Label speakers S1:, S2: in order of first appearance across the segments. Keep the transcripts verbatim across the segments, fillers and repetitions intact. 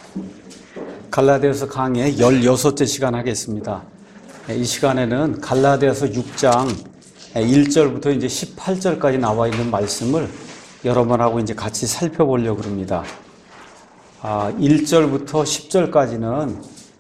S1: 갈라디아서 강의 열여섯째 시간 하겠습니다. 이 시간에는 갈라디아서 육 장 일 절부터 이제 십팔 절까지 나와 있는 말씀을 여러분하고 이제 같이 살펴보려고 합니다. 일 절부터 십 절까지는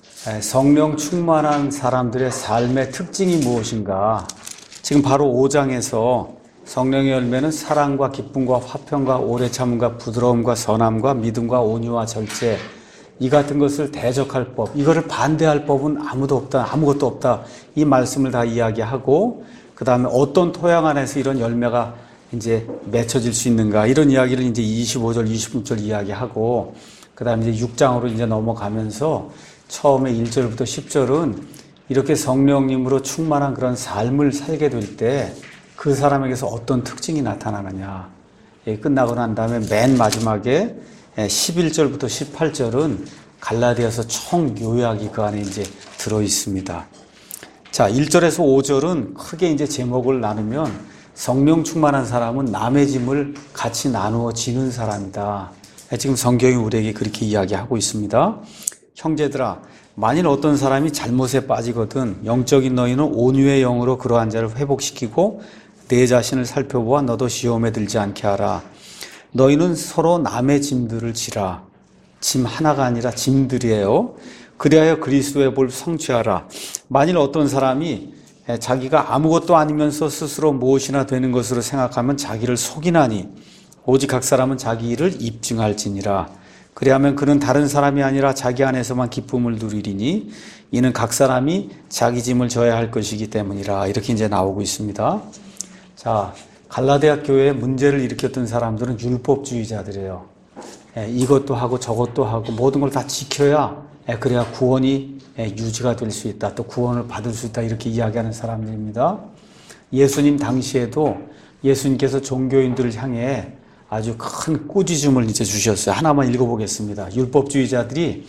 S1: 성령 충만한 사람들의 삶의 특징이 무엇인가, 지금 바로 오 장에서 성령의 열매는 사랑과 기쁨과 화평과 오래 참음과 부드러움과 선함과 믿음과 온유와 절제, 이 같은 것을 대적할 법, 이거를 반대할 법은 아무도 없다, 아무것도 없다, 이 말씀을 다 이야기하고, 그 다음에 어떤 토양 안에서 이런 열매가 이제 맺혀질 수 있는가, 이런 이야기를 이제 이십오 절, 이십육 절 이야기하고, 그 다음에 이제 육 장으로 이제 넘어가면서 처음에 일 절부터 십 절은 이렇게 성령님으로 충만한 그런 삶을 살게 될 때 그 사람에게서 어떤 특징이 나타나느냐. 끝나고 난 다음에 맨 마지막에 십일 절부터 십팔 절은 갈라디아서 총 요약이 그 안에 이제 들어 있습니다. 자, 일 절에서 오 절은 크게 이제 제목을 나누면 성령 충만한 사람은 남의 짐을 같이 나누어 지는 사람이다. 지금 성경이 우리에게 그렇게 이야기하고 있습니다. 형제들아, 만일 어떤 사람이 잘못에 빠지거든 영적인 너희는 온유의 영으로 그러한 자를 회복시키고 내 자신을 살펴보아 너도 시험에 들지 않게 하라. 너희는 서로 남의 짐들을 지라. 짐 하나가 아니라 짐들이에요. 그리하여 그리스도의 볼 성취하라. 만일 어떤 사람이 자기가 아무것도 아니면서 스스로 무엇이나 되는 것으로 생각하면 자기를 속이나니 오직 각 사람은 자기 일을 입증할지니라. 그리하면 그는 다른 사람이 아니라 자기 안에서만 기쁨을 누리리니 이는 각 사람이 자기 짐을 져야 할 것이기 때문이라. 이렇게 이제 나오고 있습니다. 자, 갈라디아 교회에 문제를 일으켰던 사람들은 율법주의자들이에요. 예, 이것도 하고 저것도 하고 모든 걸 다 지켜야 예, 그래야 구원이 예, 유지가 될 수 있다. 또 구원을 받을 수 있다. 이렇게 이야기하는 사람들입니다. 예수님 당시에도 예수님께서 종교인들을 향해 아주 큰 꾸짖음을 이제 주셨어요. 하나만 읽어보겠습니다. 율법주의자들이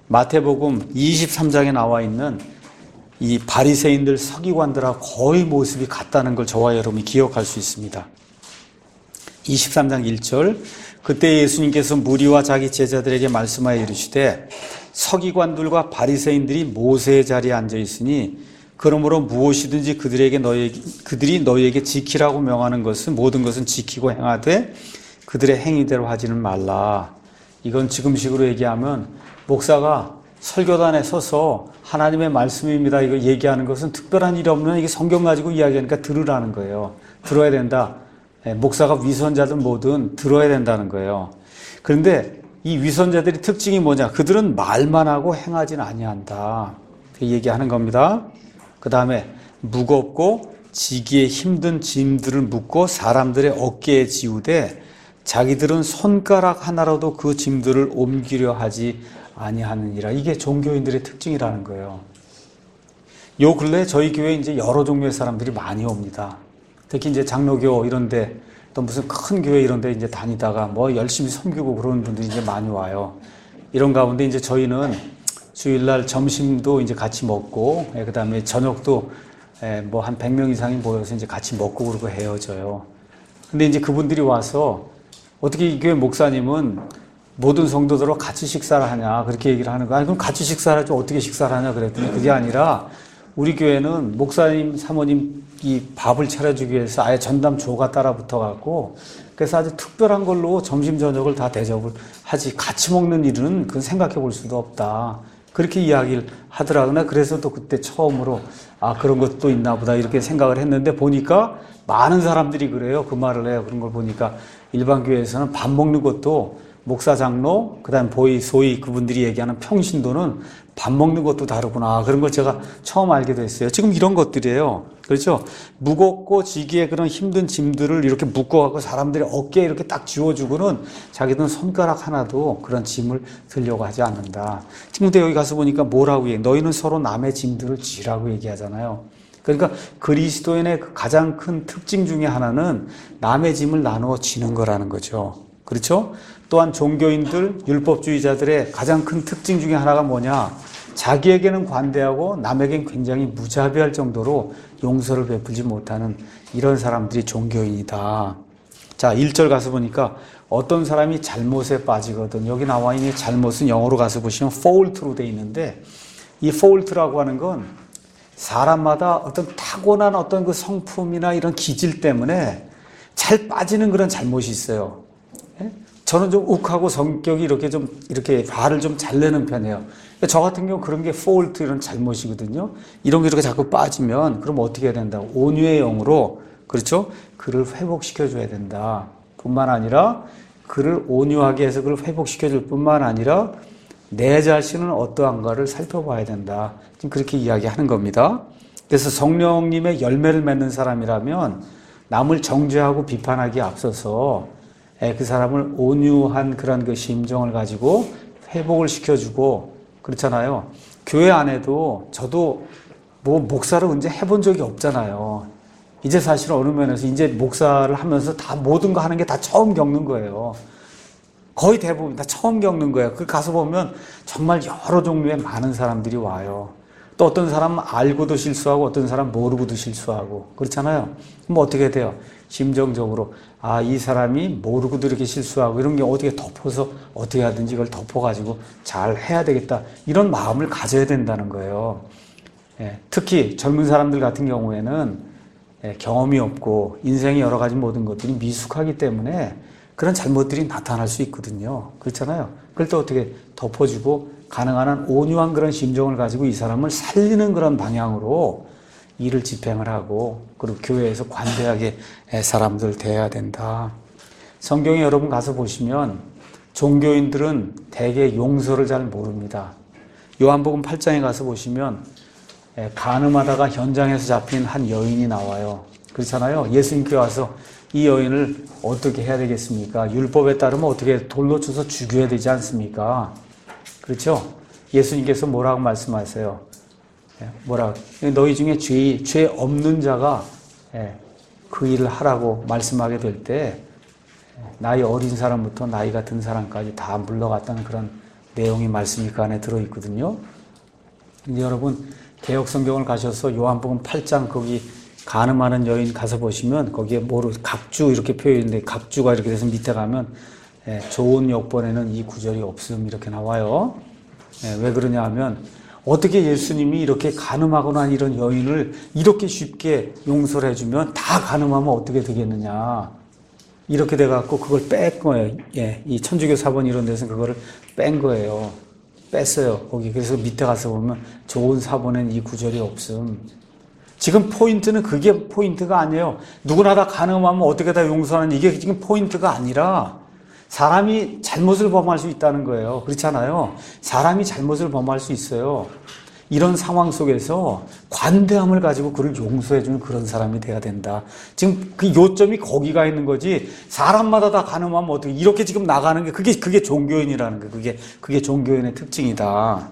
S1: 마태복음 이십삼 장에 나와 있는 이 바리새인들 서기관들하고 거의 모습이 같다는 걸 저와 여러분이 기억할 수 있습니다. 이십삼 장 일 절, 그때 예수님께서 무리와 자기 제자들에게 말씀하여 이르시되 서기관들과 바리새인들이 모세의 자리에 앉아 있으니 그러므로 무엇이든지 그들에게 너희에게, 그들이 너희에게 지키라고 명하는 것은 모든 것은 지키고 행하되 그들의 행위대로 하지는 말라. 이건 지금식으로 얘기하면 목사가 설교단에 서서 하나님의 말씀입니다, 이거 얘기하는 것은 특별한 일이 없는, 이게 성경 가지고 이야기하니까 들으라는 거예요. 들어야 된다. 목사가 위선자든 뭐든 들어야 된다는 거예요. 그런데 이 위선자들의 특징이 뭐냐? 그들은 말만 하고 행하지는 아니한다. 그 얘기하는 겁니다. 그 다음에 무겁고 지기에 힘든 짐들을 묶고 사람들의 어깨에 지우되 자기들은 손가락 하나로도 그 짐들을 옮기려 하지 아니하느니라. 이게 종교인들의 특징이라는 거예요. 요 근래 저희 교회에 이제 여러 종류의 사람들이 많이 옵니다. 특히 이제 장로교 이런데 또 무슨 큰 교회 이런데 이제 다니다가 뭐 열심히 섬기고 그러는 분들이 이제 많이 와요. 이런 가운데 이제 저희는 주일날 점심도 이제 같이 먹고, 예, 그 다음에 저녁도 예, 뭐 한 백 명 이상이 모여서 이제 같이 먹고 그러고 헤어져요. 근데 이제 그분들이 와서 어떻게 이 교회 목사님은 모든 성도들하고 같이 식사를 하냐, 그렇게 얘기를 하는 거야. 아니, 그럼 같이 식사를 하지 어떻게 식사를 하냐 그랬더니 그게 아니라 우리 교회는 목사님, 사모님 이 밥을 차려주기 위해서 아예 전담조가 따라 붙어갖고 그래서 아주 특별한 걸로 점심, 저녁을 다 대접을 하지 같이 먹는 일은 그건 생각해 볼 수도 없다. 그렇게 이야기를 하더라고요. 그래서 또 그때 처음으로 아, 그런 것도 있나 보다 이렇게 생각을 했는데 보니까 많은 사람들이 그래요. 그 말을 해요. 그런 걸 보니까 일반 교회에서는 밥 먹는 것도 목사, 장로, 그 다음 보이, 소위 그분들이 얘기하는 평신도는 밥 먹는 것도 다르구나. 그런 걸 제가 처음 알게 됐어요. 지금 이런 것들이에요. 그렇죠? 무겁고 지기에 그런 힘든 짐들을 이렇게 묶어갖고 사람들이 어깨에 이렇게 딱 쥐어주고는 자기들은 손가락 하나도 그런 짐을 들려고 하지 않는다. 지금 근데 여기 가서 보니까 뭐라고 얘기해? 너희는 서로 남의 짐들을 지라고 얘기하잖아요. 그러니까 그리스도인의 가장 큰 특징 중에 하나는 남의 짐을 나누어 지는 거라는 거죠. 그렇죠? 또한 종교인들, 율법주의자들의 가장 큰 특징 중에 하나가 뭐냐? 자기에게는 관대하고 남에게는 굉장히 무자비할 정도로 용서를 베풀지 못하는 이런 사람들이 종교인이다. 자, 일 절 가서 보니까 어떤 사람이 잘못에 빠지거든. 여기 나와 있는 잘못은 영어로 가서 보시면 fault로 돼 있는데, 이 fault라고 하는 건 사람마다 어떤 타고난 어떤 그 성품이나 이런 기질 때문에 잘 빠지는 그런 잘못이 있어요. 예? 저는 좀 욱하고 성격이 이렇게 좀, 이렇게 화를 좀 잘 내는 편이에요. 저 같은 경우 그런 게 fault 이런 잘못이거든요. 이런 게 이렇게 자꾸 빠지면, 그럼 어떻게 해야 된다? 온유의 영으로, 그렇죠? 그를 회복시켜줘야 된다. 뿐만 아니라, 그를 온유하게 해서 그를 회복시켜줄 뿐만 아니라, 내 자신은 어떠한가를 살펴봐야 된다. 지금 그렇게 이야기하는 겁니다. 그래서 성령님의 열매를 맺는 사람이라면 남을 정죄하고 비판하기에 앞서서 그 사람을 온유한 그런 그 심정을 가지고 회복을 시켜주고, 그렇잖아요. 교회 안에도 저도 뭐 목사를 언제 해본 적이 없잖아요. 이제 사실 어느 면에서 이제 목사를 하면서 다 모든 거 하는 게 다 처음 겪는 거예요. 거의 대부분 다 처음 겪는 거예요. 그 가서 보면 정말 여러 종류의 많은 사람들이 와요. 또 어떤 사람은 알고도 실수하고 어떤 사람은 모르고도 실수하고 그렇잖아요. 그럼 어떻게 돼요? 심정적으로 아, 이 사람이 모르고도 이렇게 실수하고 이런 게 어떻게 덮어서 어떻게 하든지 이걸 덮어가지고 잘 해야 되겠다. 이런 마음을 가져야 된다는 거예요. 예, 특히 젊은 사람들 같은 경우에는 예, 경험이 없고 인생의 여러 가지 모든 것들이 미숙하기 때문에 그런 잘못들이 나타날 수 있거든요. 그렇잖아요. 그럴 때 어떻게 덮어주고 가능한 한 온유한 그런 심정을 가지고 이 사람을 살리는 그런 방향으로 일을 집행을 하고 그리고 교회에서 관대하게 사람들 대해야 된다. 성경에 여러분 가서 보시면 종교인들은 대개 용서를 잘 모릅니다. 요한복음 팔 장에 가서 보시면 간음하다가 현장에서 잡힌 한 여인이 나와요. 그렇잖아요. 예수님께 와서 이 여인을 어떻게 해야 되겠습니까? 율법에 따르면 어떻게 돌로 쳐서 죽여야 되지 않습니까? 그렇죠? 예수님께서 뭐라고 말씀하세요? 뭐라고? 너희 중에 죄, 죄 없는 자가 그 일을 하라고 말씀하게 될 때 나이 어린 사람부터 나이가 든 사람까지 다 물러갔다는 그런 내용이 말씀이 그 안에 들어있거든요. 근데 여러분 개역 성경을 가셔서 요한복음 팔 장 거기 간음하는 여인 가서 보시면 거기에 뭐로 각주 이렇게 표현인데 각주가 이렇게 돼서 밑에 가면 예, 좋은 역본에는 이 구절이 없음 이렇게 나와요. 예, 왜 그러냐 하면 어떻게 예수님이 이렇게 간음하거나 이런 여인을 이렇게 쉽게 용서를 해주면 다 간음하면 어떻게 되겠느냐. 이렇게 돼갖고 그걸 뺀 거예요. 예, 이 천주교 사본 이런 데서 그거를 뺀 거예요. 뺐어요. 거기. 그래서 밑에 가서 보면 좋은 사본엔 이 구절이 없음. 지금 포인트는 그게 포인트가 아니에요. 누구나 다 간음하면 어떻게 다 용서하는 이게 지금 포인트가 아니라 사람이 잘못을 범할 수 있다는 거예요. 그렇잖아요. 사람이 잘못을 범할 수 있어요. 이런 상황 속에서 관대함을 가지고 그를 용서해주는 그런 사람이 돼야 된다. 지금 그 요점이 거기가 있는 거지. 사람마다 다 간음하면 어떻게 이렇게 지금 나가는 게 그게 그게 종교인이라는 거예요. 그게 그게 종교인의 특징이다.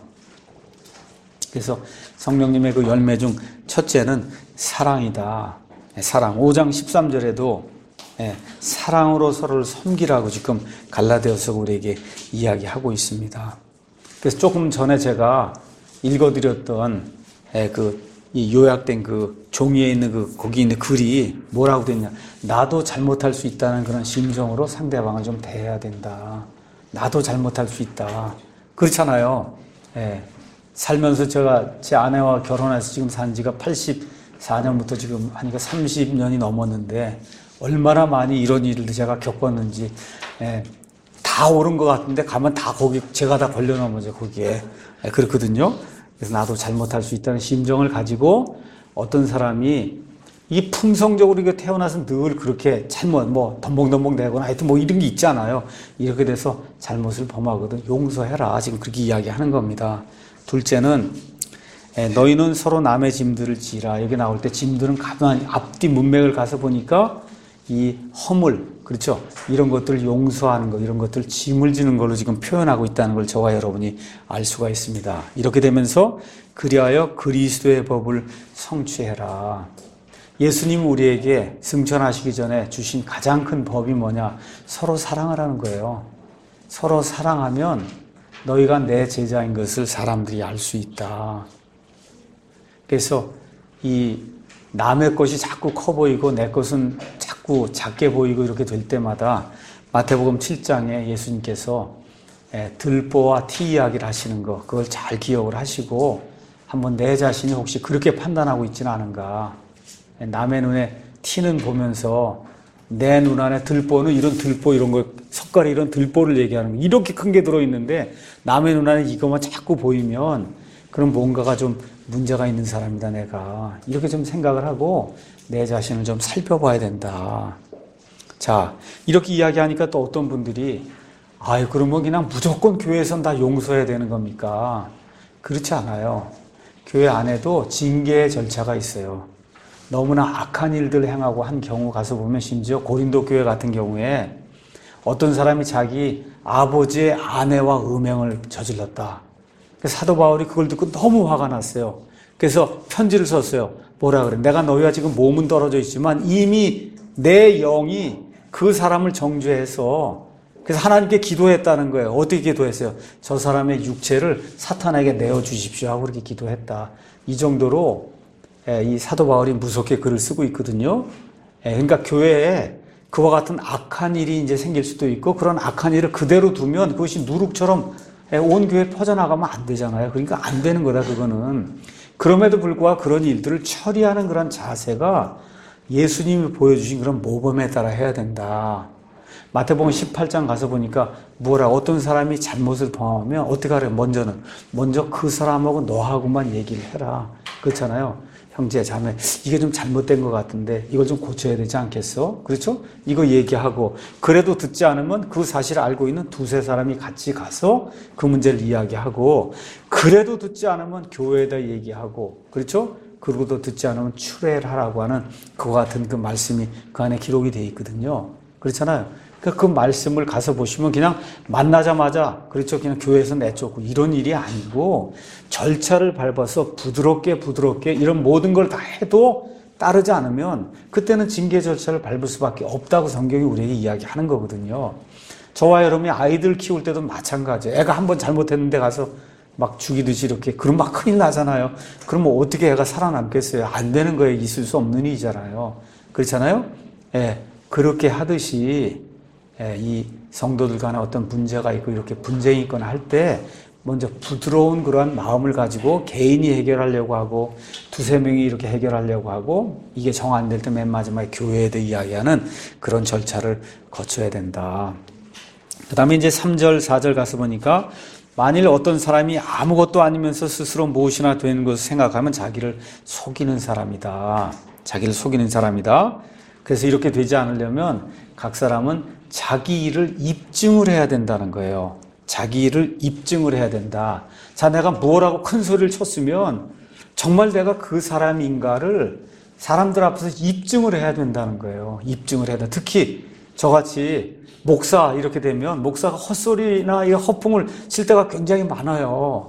S1: 그래서 성령님의 그 열매 중 첫째는 사랑이다. 사랑. 오 장 십삼 절에도 사랑으로 서로를 섬기라고 지금 갈라디아서 우리에게 이야기하고 있습니다. 그래서 조금 전에 제가 읽어드렸던 그 이 요약된 그 종이에 있는 그 거기 있는 글이 뭐라고 됐냐? 나도 잘못할 수 있다는 그런 심정으로 상대방을 좀 대해야 된다. 나도 잘못할 수 있다. 그렇잖아요. 예. 살면서 제가 제 아내와 결혼해서 지금 산 지가 팔십사 년부터 지금 하니까 삼십 년이 넘었는데 얼마나 많이 이런 일을 제가 겪었는지 예. 다 옳은 것 같은데 가면 다 거기 제가 다 걸려 넘어져 거기에 예. 그렇거든요. 그래서 나도 잘못할 수 있다는 심정을 가지고 어떤 사람이 이 품성적으로 이게 태어나서 늘 그렇게 잘못 뭐 덤벙덤벙 대거나 하여튼 뭐 이런 게 있잖아요. 이렇게 돼서 잘못을 범하거든 용서해라. 지금 그렇게 이야기하는 겁니다. 둘째는 너희는 서로 남의 짐들을 지라. 여기 나올 때 짐들은 가만히 앞뒤 문맥을 가서 보니까 이 허물, 그렇죠? 이런 것들을 용서하는 것, 이런 것들 짐을 지는 걸로 지금 표현하고 있다는 걸 저와 여러분이 알 수가 있습니다. 이렇게 되면서 그리하여 그리스도의 법을 성취해라. 예수님 우리에게 승천하시기 전에 주신 가장 큰 법이 뭐냐? 서로 사랑하라는 거예요. 서로 사랑하면 너희가 내 제자인 것을 사람들이 알 수 있다. 그래서 이 남의 것이 자꾸 커 보이고 내 것은 자꾸 작게 보이고 이렇게 될 때마다 마태복음 칠 장에 예수님께서 들보와 티 이야기를 하시는 거, 그걸 잘 기억을 하시고 한번 내 자신이 혹시 그렇게 판단하고 있지는 않은가. 남의 눈에 티는 보면서 내 눈 안에 들보는 이런 들보 이런 거, 석가리 이런 들보를 얘기하는 거, 이렇게 큰 게 들어있는데 남의 눈 안에 이것만 자꾸 보이면 그럼 뭔가가 좀 문제가 있는 사람이다 내가. 이렇게 좀 생각을 하고 내 자신을 좀 살펴봐야 된다. 자, 이렇게 이야기하니까 또 어떤 분들이 아유, 그러면 그냥 무조건 교회에선 다 용서해야 되는 겁니까? 그렇지 않아요. 교회 안에도 징계의 절차가 있어요. 너무나 악한 일들을 행하고 한 경우 가서 보면 심지어 고린도 교회 같은 경우에 어떤 사람이 자기 아버지의 아내와 음행을 저질렀다. 사도 바울이 그걸 듣고 너무 화가 났어요. 그래서 편지를 썼어요. 뭐라 그래? 내가 너희와 지금 몸은 떨어져 있지만 이미 내 영이 그 사람을 정죄해서 그래서 하나님께 기도했다는 거예요. 어떻게 기도했어요? 저 사람의 육체를 사탄에게 내어주십시오 하고 그렇게 기도했다. 이 정도로 이 사도 바울이 무섭게 글을 쓰고 있거든요. 그러니까 교회에 그와 같은 악한 일이 이제 생길 수도 있고 그런 악한 일을 그대로 두면 그것이 누룩처럼 온 교회에 퍼져나가면 안 되잖아요. 그러니까 안 되는 거다, 그거는. 그럼에도 불구하고 그런 일들을 처리하는 그런 자세가 예수님이 보여주신 그런 모범에 따라 해야 된다. 마태복음 십팔 장 가서 보니까 뭐라 어떤 사람이 잘못을 범하면 어떻게 하래요? 먼저는 먼저 그 사람하고 너하고만 얘기를 해라. 그렇잖아요. 형제 자매 이게 좀 잘못된 것 같은데 이걸 좀 고쳐야 되지 않겠어? 그렇죠? 이거 얘기하고 그래도 듣지 않으면 그 사실을 알고 있는 두세 사람이 같이 가서 그 문제를 이야기하고 그래도 듣지 않으면 교회에다 얘기하고 그렇죠? 그러고도 듣지 않으면 추례를 하라고 하는 그와 같은 그 말씀이 그 안에 기록이 되어 있거든요. 그렇잖아요. 그 말씀을 가서 보시면 그냥 만나자마자 그렇죠. 그냥 교회에서 내쫓고 이런 일이 아니고 절차를 밟아서 부드럽게 부드럽게 이런 모든 걸 다 해도 따르지 않으면 그때는 징계 절차를 밟을 수밖에 없다고 성경이 우리에게 이야기하는 거거든요. 저와 여러분이 아이들 키울 때도 마찬가지예요. 애가 한번 잘못했는데 가서 막 죽이듯이 이렇게 그럼 막 큰일 나잖아요. 그럼 어떻게 애가 살아남겠어요? 안 되는 거에 있을 수 없는 일이잖아요. 그렇잖아요. 예, 그렇게 하듯이 이 성도들 간에 어떤 문제가 있고 이렇게 분쟁이 있거나 할 때 먼저 부드러운 그러한 마음을 가지고 개인이 해결하려고 하고 두세 명이 이렇게 해결하려고 하고 이게 정 안 될 때 맨 마지막에 교회에 대해 이야기하는 그런 절차를 거쳐야 된다. 그 다음에 이제 삼 절, 사 절 가서 보니까 만일 어떤 사람이 아무것도 아니면서 스스로 무엇이나 되는 것을 생각하면 자기를 속이는 사람이다. 자기를 속이는 사람이다. 그래서 이렇게 되지 않으려면 각 사람은 자기 일을 입증을 해야 된다는 거예요. 자기 일을 입증을 해야 된다. 자, 내가 뭐라고 큰 소리를 쳤으면 정말 내가 그 사람인가를 사람들 앞에서 입증을 해야 된다는 거예요. 입증을 해야 된다. 특히 저같이 목사 이렇게 되면 목사가 헛소리나 이 허풍을 칠 때가 굉장히 많아요.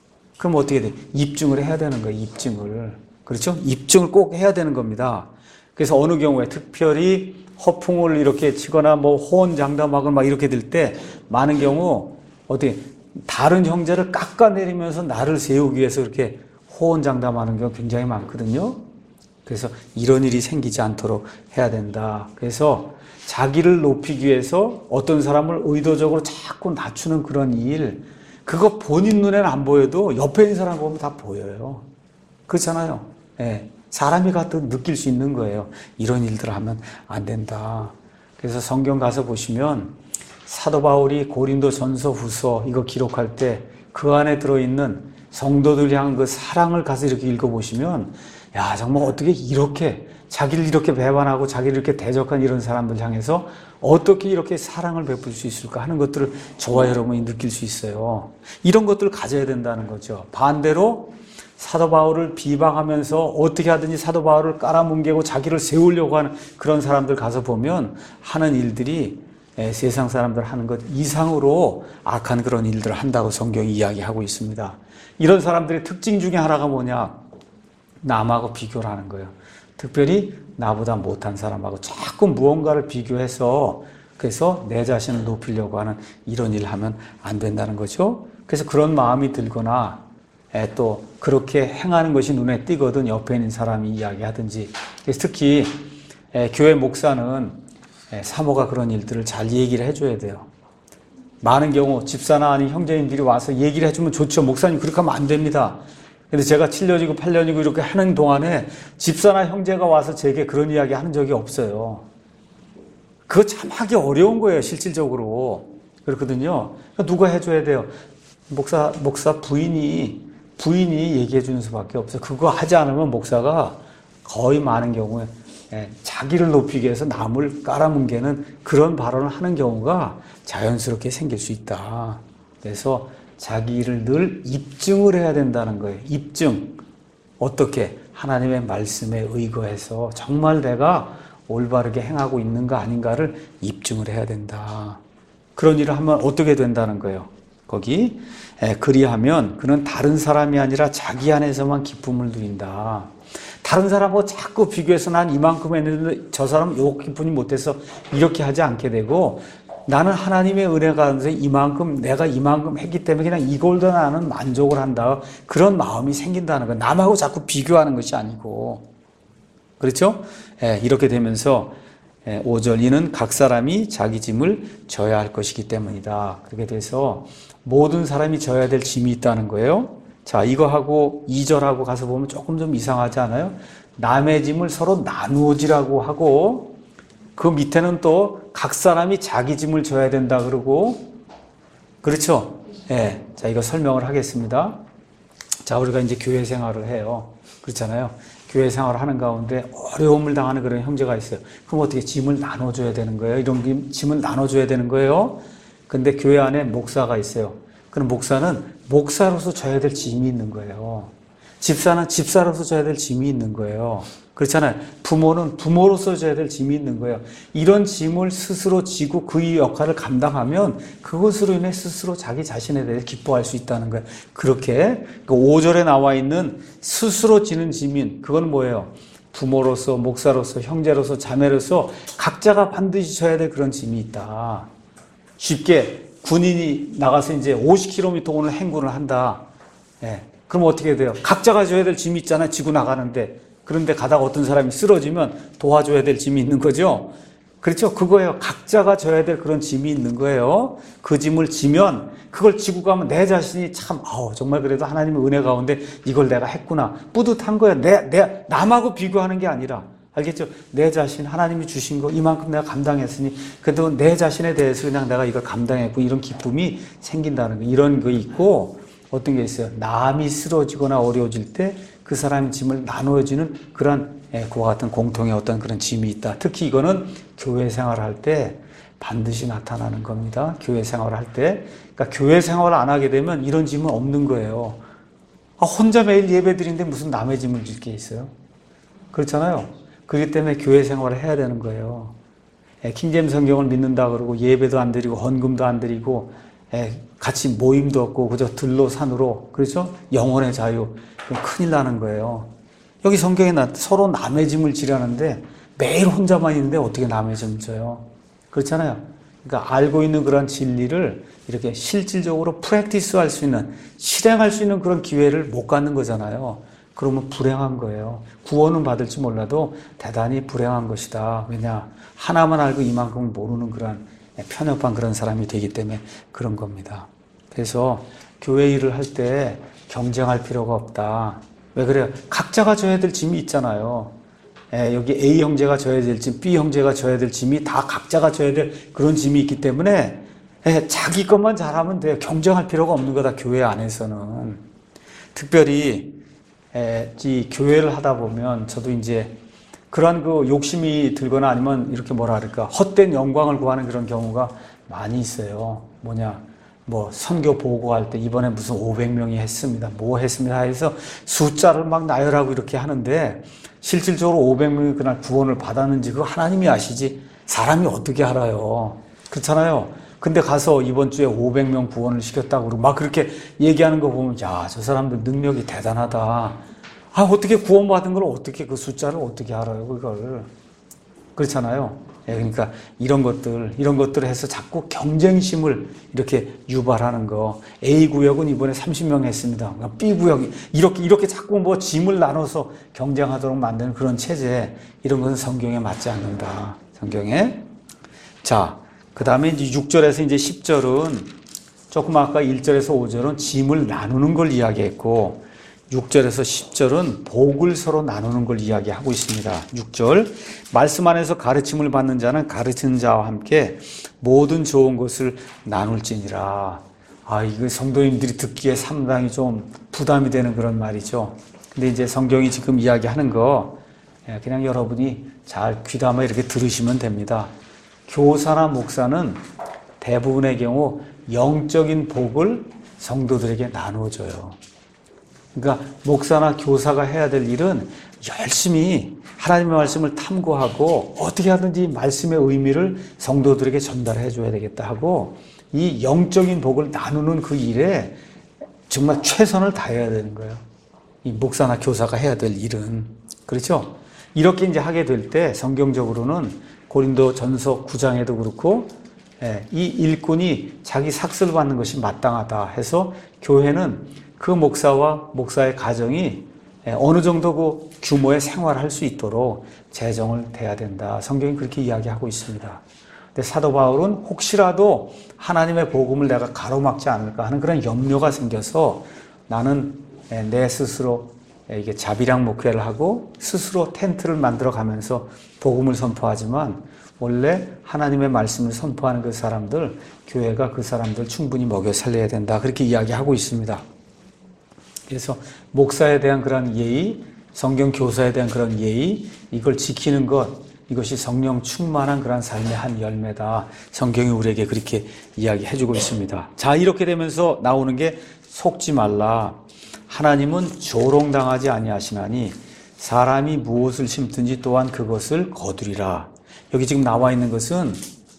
S1: 그럼 어떻게 돼? 입증을 해야 되는 거예요. 입증을. 그렇죠? 입증을 꼭 해야 되는 겁니다. 그래서 어느 경우에 특별히 허풍을 이렇게 치거나 뭐 호언장담하거나 막 이렇게 될 때 많은 경우 어떻게 다른 형제를 깎아내리면서 나를 세우기 위해서 이렇게 호언장담하는 경우 굉장히 많거든요. 그래서 이런 일이 생기지 않도록 해야 된다. 그래서 자기를 높이기 위해서 어떤 사람을 의도적으로 자꾸 낮추는 그런 일, 그거 본인 눈에는 안 보여도 옆에 있는 사람 보면 다 보여요. 그렇잖아요. 예. 사람이 가도 느낄 수 있는 거예요. 이런 일들을 하면 안 된다. 그래서 성경 가서 보시면 사도 바울이 고린도 전서 후서 이거 기록할 때 그 안에 들어있는 성도들 향한 그 사랑을 가서 이렇게 읽어보시면 야, 정말 어떻게 이렇게 자기를 이렇게 배반하고 자기를 이렇게 대적한 이런 사람들 향해서 어떻게 이렇게 사랑을 베풀 수 있을까 하는 것들을 저와 여러분이 느낄 수 있어요. 이런 것들을 가져야 된다는 거죠. 반대로 사도 바울을 비방하면서 어떻게 하든지 사도 바울을 깔아뭉개고 자기를 세우려고 하는 그런 사람들 가서 보면 하는 일들이 세상 사람들 하는 것 이상으로 악한 그런 일들을 한다고 성경이 이야기하고 있습니다. 이런 사람들의 특징 중에 하나가 뭐냐? 남하고 비교를 하는 거예요. 특별히 나보다 못한 사람하고 자꾸 무언가를 비교해서 그래서 내 자신을 높이려고 하는 이런 일을 하면 안 된다는 거죠. 그래서 그런 마음이 들거나 또 그렇게 행하는 것이 눈에 띄거든 옆에 있는 사람이 이야기하든지. 그래서 특히 교회 목사는 예, 사모가 그런 일들을 잘 얘기를 해줘야 돼요. 많은 경우 집사나 아닌 형제님들이 와서 얘기를 해주면 좋죠. 목사님 그렇게 하면 안 됩니다. 근데 제가 칠 년이고 팔 년이고 이렇게 하는 동안에 집사나 형제가 와서 제게 그런 이야기 하는 적이 없어요. 그거 참 하기 어려운 거예요, 실질적으로. 그렇거든요. 그러니까 누가 해줘야 돼요? 목사, 목사 부인이, 부인이 얘기해 주는 수밖에 없어요. 그거 하지 않으면 목사가 거의 많은 경우에 자기를 높이기 위해서 남을 깔아뭉개는 그런 발언을 하는 경우가 자연스럽게 생길 수 있다. 그래서 자기 일을 늘 입증을 해야 된다는 거예요. 입증. 어떻게? 하나님의 말씀에 의거해서 정말 내가 올바르게 행하고 있는가 아닌가를 입증을 해야 된다. 그런 일을 하면 어떻게 된다는 거예요? 거기 에, 그리하면 그는 다른 사람이 아니라 자기 안에서만 기쁨을 누린다. 다른 사람하고 자꾸 비교해서 난 이만큼 했는데 저 사람은 요 기쁨이 못해서 이렇게 하지 않게 되고 나는 하나님의 은혜 가운데 이만큼 내가 이만큼 했기 때문에 그냥 이걸로 나는 만족을 한다. 그런 마음이 생긴다는 거예요. 남하고 자꾸 비교하는 것이 아니고. 그렇죠? 예, 이렇게 되면서 예, 오 절 이는 각 사람이 자기 짐을 져야 할 것이기 때문이다. 그렇게 돼서 모든 사람이 져야 될 짐이 있다는 거예요. 자, 이거 하고 이 절하고 가서 보면 조금 좀 이상하지 않아요? 남의 짐을 서로 나누어 지라고 하고 그 밑에는 또 각 사람이 자기 짐을 져야 된다 그러고 그렇죠? 예. 자, 이거 설명을 하겠습니다. 자, 우리가 이제 교회 생활을 해요. 그렇잖아요. 교회 생활을 하는 가운데 어려움을 당하는 그런 형제가 있어요. 그럼 어떻게 짐을 나눠줘야 되는 거예요? 이런 짐을 나눠줘야 되는 거예요? 근데 교회 안에 목사가 있어요. 그럼 목사는 목사로서 져야 될 짐이 있는 거예요. 집사는 집사로서 져야 될 짐이 있는 거예요. 그렇잖아요. 부모는 부모로서 져야 될 짐이 있는 거예요. 이런 짐을 스스로 지고 그 역할을 감당하면 그것으로 인해 스스로 자기 자신에 대해 기뻐할 수 있다는 거예요. 그렇게 오 절에 나와 있는 스스로 지는 짐인 그건 뭐예요? 부모로서 목사로서 형제로서 자매로서 각자가 반드시 져야 될 그런 짐이 있다. 쉽게 군인이 나가서 이제 오십 킬로미터 오늘 행군을 한다. 예. 그럼 어떻게 돼요? 각자가 져야 될 짐이 있잖아요. 지고 나가는데. 그런데 가다가 어떤 사람이 쓰러지면 도와줘야 될 짐이 있는 거죠. 그렇죠? 그거예요. 각자가 져야 될 그런 짐이 있는 거예요. 그 짐을 지면 그걸 지고 가면 내 자신이 참 아우 정말 그래도 하나님의 은혜 가운데 이걸 내가 했구나. 뿌듯한 거예요. 내, 내 남하고 비교하는 게 아니라. 알겠죠? 내 자신 하나님이 주신 거 이만큼 내가 감당했으니 그래도 내 자신에 대해서 그냥 내가 이걸 감당했고 이런 기쁨이 생긴다는 거. 이런 거 있고 어떤 게 있어요? 남이 쓰러지거나 어려워질 때 그 사람의 짐을 나누어지는 그런 그와 같은 공통의 어떤 그런 짐이 있다. 특히 이거는 교회 생활을 할 때 반드시 나타나는 겁니다. 교회 생활을 할 때. 그러니까 교회 생활을 안 하게 되면 이런 짐은 없는 거예요. 아, 혼자 매일 예배 드리는데 무슨 남의 짐을 질 게 있어요? 그렇잖아요. 그렇기 때문에 교회 생활을 해야 되는 거예요. 킹제임스 성경을 믿는다 그러고 예배도 안 드리고 헌금도 안 드리고 같이 모임도 없고 그저 들로 산으로 그렇죠? 영혼의 자유. 그럼 큰일 나는 거예요. 여기 성경에 서로 남의 짐을 지라는데 매일 혼자만 있는데 어떻게 남의 짐을 져요? 그렇잖아요. 그러니까 알고 있는 그런 진리를 이렇게 실질적으로 프랙티스할 수 있는 실행할 수 있는 그런 기회를 못 갖는 거잖아요. 그러면 불행한 거예요. 구원은 받을지 몰라도 대단히 불행한 것이다. 왜냐? 하나만 알고 이만큼 모르는 그런 편협한 그런 사람이 되기 때문에 그런 겁니다. 그래서 교회 일을 할 때 경쟁할 필요가 없다. 왜 그래요? 각자가 져야 될 짐이 있잖아요. 예, 여기 A 형제가 져야 될 짐, B 형제가 져야 될 짐이 다 각자가 져야 될 그런 짐이 있기 때문에 예, 자기 것만 잘하면 돼요. 경쟁할 필요가 없는 거다. 교회 안에서는. 특별히 에, 이 교회를 하다 보면 저도 이제 그러한 그 욕심이 들거나 아니면 이렇게 뭐라 그럴까 헛된 영광을 구하는 그런 경우가 많이 있어요. 뭐냐 뭐 선교 보고할 때 이번에 무슨 오백 명이 했습니다. 뭐 했습니다. 해서 숫자를 막 나열하고 이렇게 하는데 실질적으로 오백 명이 그날 구원을 받았는지 그거 하나님이 아시지 사람이 어떻게 알아요. 그렇잖아요. 근데 가서 이번 주에 오백 명 구원을 시켰다고 그러고 막 그렇게 얘기하는 거 보면 야, 저 사람들 능력이 대단하다. 아, 어떻게 구원받은 걸 어떻게 그 숫자를 어떻게 알아요, 그걸. 그렇잖아요. 예, 그러니까 이런 것들, 이런 것들을 해서 자꾸 경쟁심을 이렇게 유발하는 거. A 구역은 이번에 삼십 명 했습니다. B 구역이 이렇게, 이렇게 자꾸 뭐 짐을 나눠서 경쟁하도록 만드는 그런 체제. 이런 것은 성경에 맞지 않는다. 성경에. 자, 그 다음에 이제 육 절에서 이제 십 절은 조금 아까 일 절에서 오 절은 짐을 나누는 걸 이야기했고, 육 절에서 십 절은 복을 서로 나누는 걸 이야기하고 있습니다. 육 절, 말씀 안에서 가르침을 받는 자는 가르치는 자와 함께 모든 좋은 것을 나눌지니라. 아, 이거 성도님들이 듣기에 상당히 좀 부담이 되는 그런 말이죠. 근데 이제 성경이 지금 이야기하는 거 그냥 여러분이 잘 귀담아 이렇게 들으시면 됩니다. 교사나 목사는 대부분의 경우 영적인 복을 성도들에게 나누어줘요. 그러니까 목사나 교사가 해야 될 일은 열심히 하나님의 말씀을 탐구하고 어떻게 하든지 말씀의 의미를 성도들에게 전달해 줘야 되겠다 하고, 이 영적인 복을 나누는 그 일에 정말 최선을 다해야 되는 거예요. 이 목사나 교사가 해야 될 일은. 그렇죠? 이렇게 이제 하게 될 때 성경적으로는 고린도 전서 구 장에도 그렇고, 이 일꾼이 자기 삭스를 받는 것이 마땅하다 해서 교회는 그 목사와 목사의 가정이 어느 정도 그 규모의 생활을 할 수 있도록 재정을 대야 된다. 성경이 그렇게 이야기하고 있습니다. 근데 사도 바울은 혹시라도 하나님의 복음을 내가 가로막지 않을까 하는 그런 염려가 생겨서 나는 내 스스로 이게 자비랑 목회를 하고 스스로 텐트를 만들어 가면서 복음을 선포하지만 원래 하나님의 말씀을 선포하는 그 사람들, 교회가 그 사람들 충분히 먹여 살려야 된다. 그렇게 이야기하고 있습니다. 그래서 목사에 대한 그런 예의, 성경 교사에 대한 그런 예의, 이걸 지키는 것, 이것이 성령 충만한 그런 삶의 한 열매다. 성경이 우리에게 그렇게 이야기해주고 있습니다. 자, 이렇게 되면서 나오는 게 속지 말라. 하나님은 조롱당하지 아니하시나니 사람이 무엇을 심든지 또한 그것을 거두리라. 여기 지금 나와 있는 것은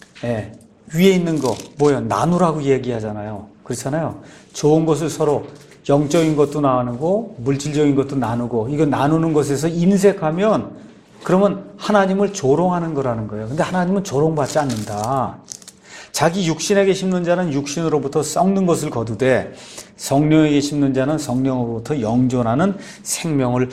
S1: 예, 위에 있는 거 뭐예요? 나누라고 얘기하잖아요. 그렇잖아요. 좋은 것을 서로 영적인 것도 나누고 물질적인 것도 나누고, 이거 나누는 것에서 인색하면 그러면 하나님을 조롱하는 거라는 거예요. 근데 하나님은 조롱받지 않는다. 자기 육신에게 심는 자는 육신으로부터 썩는 것을 거두되 성령에게 심는 자는 성령으로부터 영존하는 생명을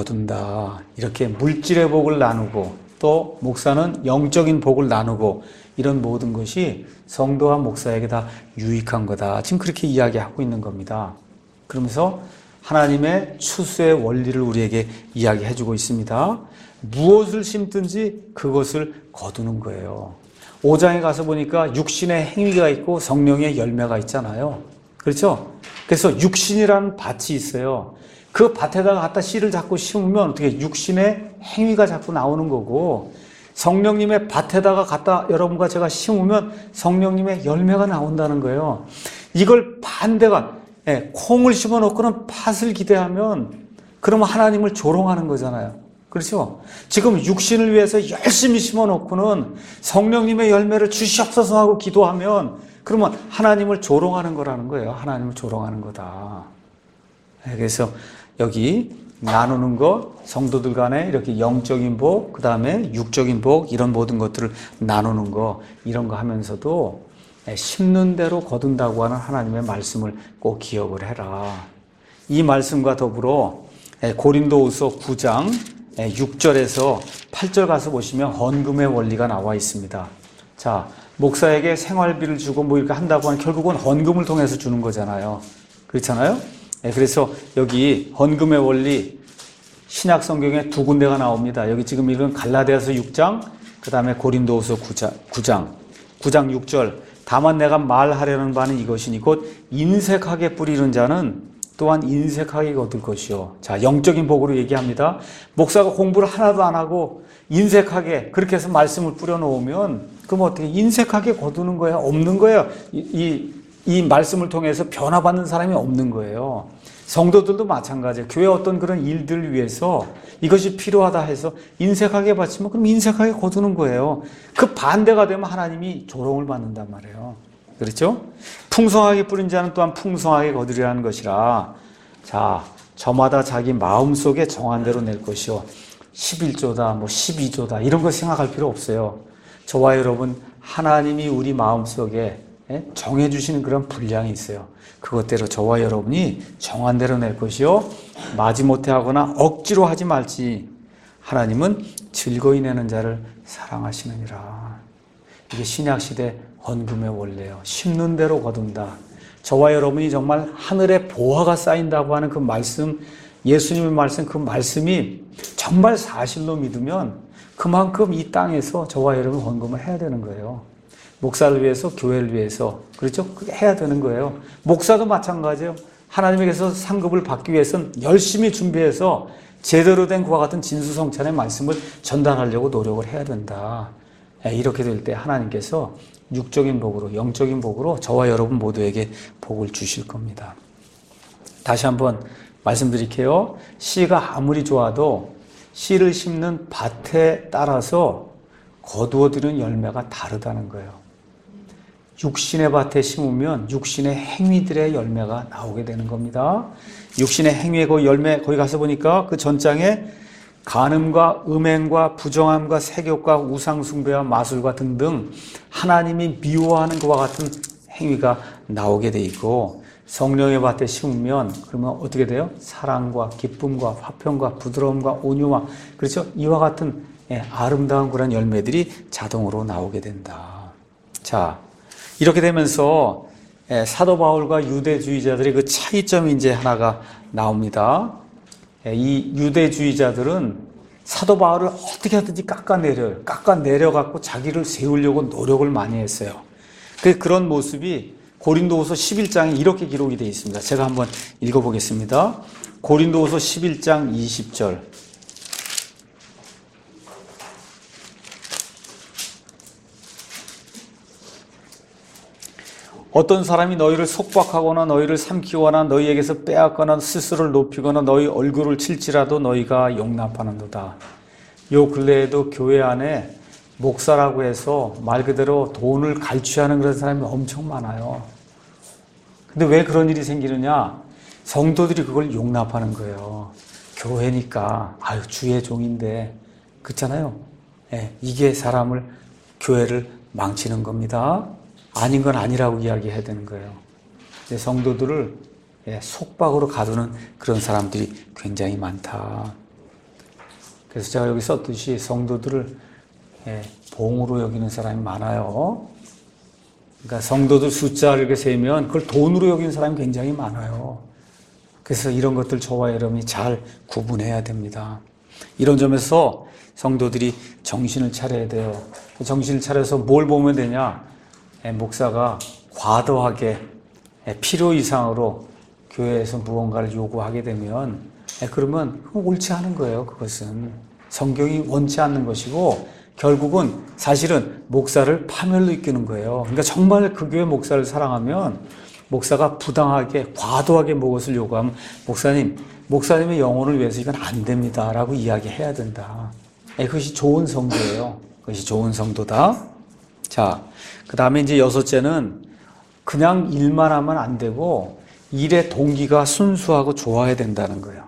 S1: 거둔다. 이렇게 물질의 복을 나누고 또 목사는 영적인 복을 나누고, 이런 모든 것이 성도와 목사에게 다 유익한 거다. 지금 그렇게 이야기하고 있는 겁니다. 그러면서 하나님의 추수의 원리를 우리에게 이야기해 주고 있습니다. 무엇을 심든지 그것을 거두는 거예요. 오 장에 가서 보니까 육신의 행위가 있고 성령의 열매가 있잖아요. 그렇죠? 그래서 육신이라는 밭이 있어요. 그 밭에다가 갖다 씨를 자꾸 심으면 어떻게 육신의 행위가 자꾸 나오는 거고, 성령님의 밭에다가 갖다 여러분과 제가 심으면 성령님의 열매가 나온다는 거예요. 이걸 반대가, 예, 콩을 심어 놓고는 팥을 기대하면 그러면 하나님을 조롱하는 거잖아요. 그렇죠? 지금 육신을 위해서 열심히 심어 놓고는 성령님의 열매를 주시옵소서 하고 기도하면 그러면 하나님을 조롱하는 거라는 거예요. 하나님을 조롱하는 거다. 예, 그래서 여기 나누는 것, 성도들 간에 이렇게 영적인 복, 그 다음에 육적인 복, 이런 모든 것들을 나누는 거, 이런 거 하면서도 심는 대로 거둔다고 하는 하나님의 말씀을 꼭 기억을 해라. 이 말씀과 더불어 고린도후서 구 장 육 절에서 팔 절 가서 보시면 헌금의 원리가 나와 있습니다. 자, 목사에게 생활비를 주고 뭐 이렇게 한다고 하면 결국은 헌금을 통해서 주는 거잖아요. 그렇잖아요? 그래서 여기 헌금의 원리, 신약 성경에 두 군데가 나옵니다. 여기 지금 읽은 갈라디아서 육 장, 그 다음에 고린도후서 구 장, 구 장, 구 장 육 절. 다만 내가 말하려는 바는 이것이니 곧 인색하게 뿌리는 자는 또한 인색하게 거둘 것이요. 자, 영적인 복으로 얘기합니다. 목사가 공부를 하나도 안 하고 인색하게 그렇게 해서 말씀을 뿌려놓으면 그럼 어떻게 인색하게 거두는 거예요? 없는 거예요. 이, 이, 이 말씀을 통해서 변화받는 사람이 없는 거예요. 성도들도 마찬가지예요. 교회 어떤 그런 일들을 위해서 이것이 필요하다 해서 인색하게 바치면 그럼 인색하게 거두는 거예요. 그 반대가 되면 하나님이 조롱을 받는단 말이에요. 그렇죠? 풍성하게 뿌린 자는 또한 풍성하게 거두리라는 것이라. 자, 저마다 자기 마음속에 정한 대로 낼 것이요. 십일 조다, 뭐 십이 조다 이런 거 생각할 필요 없어요. 저와 여러분, 하나님이 우리 마음속에 정해주시는 그런 분량이 있어요. 그것대로 저와 여러분이 정한 대로 낼 것이요. 마지못해 하거나 억지로 하지 말지. 하나님은 즐거이 내는 자를 사랑하시느니라. 이게 신약시대 헌금의 원리예요. 심는 대로 거둔다. 저와 여러분이 정말 하늘에 보화가 쌓인다고 하는 그 말씀, 예수님의 말씀, 그 말씀이 정말 사실로 믿으면 그만큼 이 땅에서 저와 여러분 헌금을 해야 되는 거예요. 목사를 위해서, 교회를 위해서. 그렇죠? 그게 해야 되는 거예요. 목사도 마찬가지예요. 하나님에게서 상급을 받기 위해서는 열심히 준비해서 제대로 된 그와 같은 진수성찬의 말씀을 전달하려고 노력을 해야 된다. 이렇게 될 때 하나님께서 육적인 복으로, 영적인 복으로 저와 여러분 모두에게 복을 주실 겁니다. 다시 한번 말씀드릴게요. 씨가 아무리 좋아도 씨를 심는 밭에 따라서 거두어들이는 열매가 다르다는 거예요. 육신의 밭에 심으면 육신의 행위들의 열매가 나오게 되는 겁니다. 육신의 행위의 그 열매, 거기 가서 보니까 그 전장에 간음과 음행과 부정함과 세욕과 우상숭배와 마술과 등등 하나님이 미워하는 것과 같은 행위가 나오게 돼 있고, 성령의 밭에 심으면 그러면 어떻게 돼요? 사랑과 기쁨과 화평과 부드러움과 온유와, 그렇죠? 이와 같은 아름다운 그런 열매들이 자동으로 나오게 된다. 자, 이렇게 되면서 사도 바울과 유대주의자들의 그 차이점이 이제 하나가 나옵니다. 이 유대주의자들은 사도 바울을 어떻게 하든지 깎아내려요. 깎아내려갖고 자기를 세우려고 노력을 많이 했어요. 그런 모습이 고린도후서 십일 장에 이렇게 기록이 되어 있습니다. 제가 한번 읽어보겠습니다. 고린도후서 십일 장 이십 절. 어떤 사람이 너희를 속박하거나 너희를 삼키거나 너희에게서 빼앗거나 스스로를 높이거나 너희 얼굴을 칠지라도 너희가 용납하는도다. 요 근래에도 교회 안에 목사라고 해서 말 그대로 돈을 갈취하는 그런 사람이 엄청 많아요. 근데 왜 그런 일이 생기느냐? 성도들이 그걸 용납하는 거예요. 교회니까, 아유, 주의 종인데, 그렇잖아요. 예, 이게 사람을, 교회를 망치는 겁니다. 아닌 건 아니라고 이야기해야 되는 거예요. 성도들을 속박으로 가두는 그런 사람들이 굉장히 많다. 그래서 제가 여기 썼듯이 성도들을 봉으로 여기는 사람이 많아요. 그러니까 성도들 숫자를 이렇게 세면 그걸 돈으로 여기는 사람이 굉장히 많아요. 그래서 이런 것들 저와 여러분이 잘 구분해야 됩니다. 이런 점에서 성도들이 정신을 차려야 돼요. 정신을 차려서 뭘 보면 되냐? 목사가 과도하게 필요 이상으로 교회에서 무언가를 요구하게 되면 그러면 옳지 않은 거예요. 그것은 성경이 원치 않는 것이고 결국은 사실은 목사를 파멸로 이끄는 거예요. 그러니까 정말 그 교회 목사를 사랑하면 목사가 부당하게 과도하게 무엇을 요구하면 목사님, 목사님의 영혼을 위해서 이건 안 됩니다 라고 이야기해야 된다. 그것이 좋은 성도예요. 그것이 좋은 성도다. 자, 그 다음에 이제 여섯째는 그냥 일만 하면 안 되고 일의 동기가 순수하고 좋아야 된다는 거예요.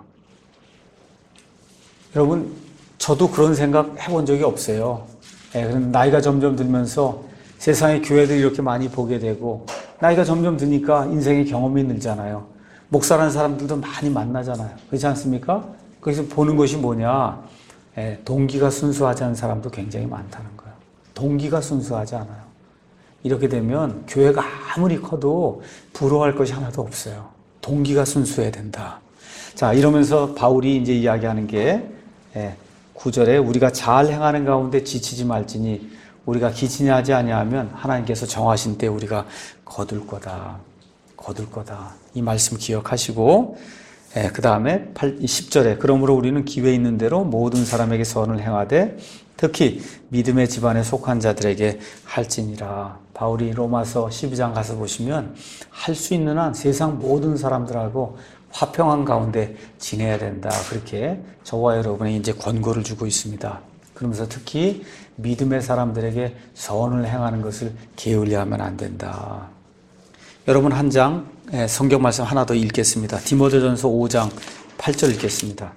S1: 여러분, 저도 그런 생각 해본 적이 없어요. 예, 나이가 점점 들면서 세상에 교회들이 이렇게 많이 보게 되고 나이가 점점 드니까 인생의 경험이 늘잖아요. 목사라는 사람들도 많이 만나잖아요. 그렇지 않습니까? 거기서 보는 것이 뭐냐? 예, 동기가 순수하지 않은 사람도 굉장히 많다는 거예요. 동기가 순수하지 않아요. 이렇게 되면 교회가 아무리 커도 부러워할 것이 하나도 없어요. 동기가 순수해야 된다. 자, 이러면서 바울이 이제 이야기하는 게 구 절에 우리가 잘 행하는 가운데 지치지 말지니 우리가 기치하지 아니하면 하나님께서 정하신 때 우리가 거둘 거다. 거둘 거다. 이 말씀 기억하시고 그 다음에 십 절에 그러므로 우리는 기회 있는 대로 모든 사람에게 선을 행하되 특히 믿음의 집안에 속한 자들에게 할지니라. 바울이 로마서 십이 장 가서 보시면 할 수 있는 한 세상 모든 사람들하고 화평한 가운데 지내야 된다. 그렇게 저와 여러분이 이제 권고를 주고 있습니다. 그러면서 특히 믿음의 사람들에게 선을 행하는 것을 게을리하면 안 된다. 여러분 한 장 성경 말씀 하나 더 읽겠습니다. 디모데전서 오 장 팔 절 읽겠습니다.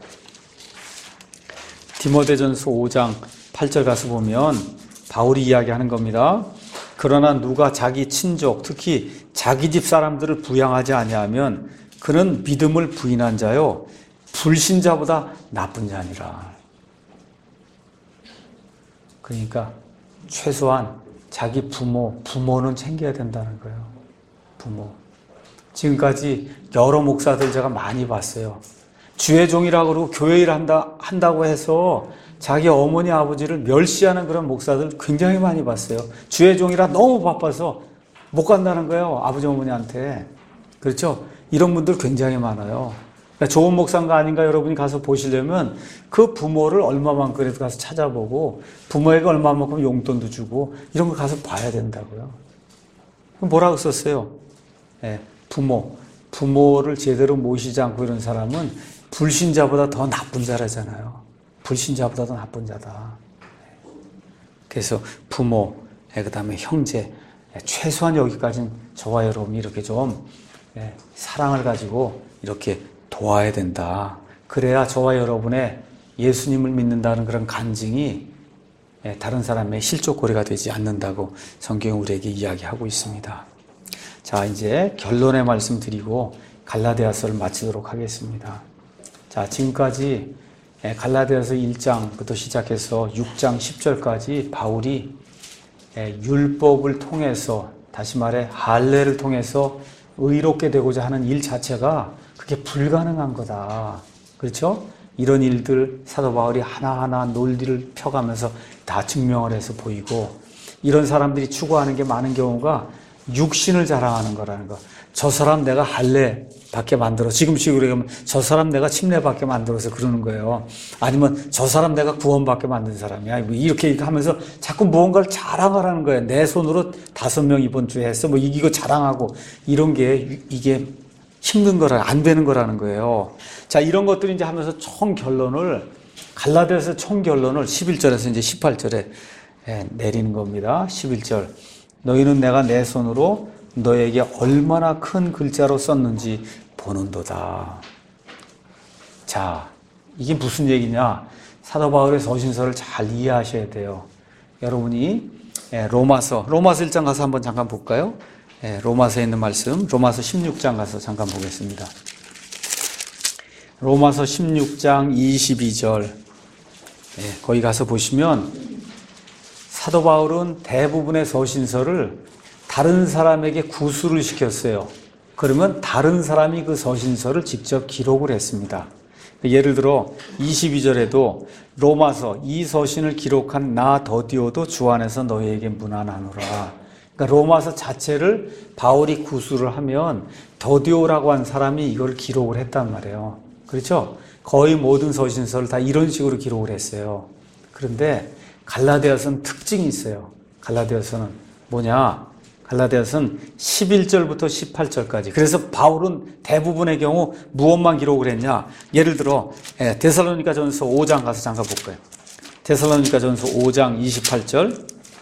S1: 디모데전서 오 장 팔 절 가서 보면 바울이 이야기하는 겁니다. 그러나 누가 자기 친족, 특히 자기 집 사람들을 부양하지 아니하면 그는 믿음을 부인한 자요 불신자보다 나쁜 자니라. 그러니까 최소한 자기 부모, 부모는 챙겨야 된다는 거예요. 부모. 지금까지 여러 목사들 제가 많이 봤어요. 주의 종이라고 그러고 교회 일 한다, 한다고 해서 자기 어머니, 아버지를 멸시하는 그런 목사들 굉장히 많이 봤어요. 주의 종이라 너무 바빠서 못 간다는 거예요. 아버지, 어머니한테. 그렇죠? 이런 분들 굉장히 많아요. 그러니까 좋은 목사인가 아닌가 여러분이 가서 보시려면 그 부모를 얼마만큼이라도 가서 찾아보고 부모에게 얼마만큼 용돈도 주고 이런 거 가서 봐야 된다고요. 뭐라고 썼어요? 네, 부모. 부모를 제대로 모시지 않고 이런 사람은 불신자보다 더 나쁜 자라잖아요. 불신자보다 더 나쁜 자다. 그래서 부모, 그 다음에 형제, 최소한 여기까지는 저와 여러분이 이렇게 좀 사랑을 가지고 이렇게 도와야 된다. 그래야 저와 여러분의 예수님을 믿는다는 그런 간증이 다른 사람의 실족거리가 되지 않는다고 성경이 우리에게 이야기하고 있습니다. 자, 이제 결론의 말씀 드리고 갈라디아서를 마치도록 하겠습니다. 자, 지금까지 갈라디아서 일 장부터 시작해서 육 장 십 절까지 바울이 율법을 통해서, 다시 말해 할례를 통해서 의롭게 되고자 하는 일 자체가 그게 불가능한 거다. 그렇죠? 이런 일들 사도 바울이 하나하나 논리를 펴가면서 다 증명을 해서 보이고, 이런 사람들이 추구하는 게 많은 경우가 육신을 자랑하는 거라는 거. 저 사람 내가 할례 받게 만들어. 지금식으로 얘기하면 저 사람 내가 침례 받게 만들어서 그러는 거예요. 아니면 저 사람 내가 구원 받게 만든 사람이야. 이렇게 하면서 자꾸 무언가를 자랑하라는 거예요. 내 손으로 다섯 명 이번 주에 했어. 뭐 이거 자랑하고 이런 게 이게 힘든 거라, 안 되는 거라는 거예요. 자, 이런 것들이 이제 하면서 총 결론을, 갈라디아서 총 결론을 십일 절에서 이제 십팔 절에 내리는 겁니다. 십일 절. 너희는 내가 내 손으로 너에게 얼마나 큰 글자로 썼는지 보는도다. 자, 이게 무슨 얘기냐? 사도 바울의 서신서를 잘 이해하셔야 돼요. 여러분이 로마서, 로마서 일 장 가서 한번 잠깐 볼까요? 로마서에 있는 말씀, 로마서 십육 장 가서 잠깐 보겠습니다. 로마서 십육 장 이십이 절, 거기 가서 보시면 사도 바울은 대부분의 서신서를 다른 사람에게 구술을 시켰어요. 그러면 다른 사람이 그 서신서를 직접 기록을 했습니다. 예를 들어 이십이 절에도 로마서 이 서신을 기록한 나 더디오도 주 안에서 너희에게 문안하노라. 그러니까 로마서 자체를 바울이 구술을 하면 더디오라고 한 사람이 이걸 기록을 했단 말이에요. 그렇죠? 거의 모든 서신서를 다 이런 식으로 기록을 했어요. 그런데 갈라디아서는 특징이 있어요. 갈라디아서는 뭐냐? 갈라디아서는 십일 절부터 십팔 절까지. 그래서 바울은 대부분의 경우 무엇만 기록을 했냐? 예를 들어 데살로니가전서 오 장 가서 잠깐 볼까요? 데살로니가전서 오 장 이십팔 절.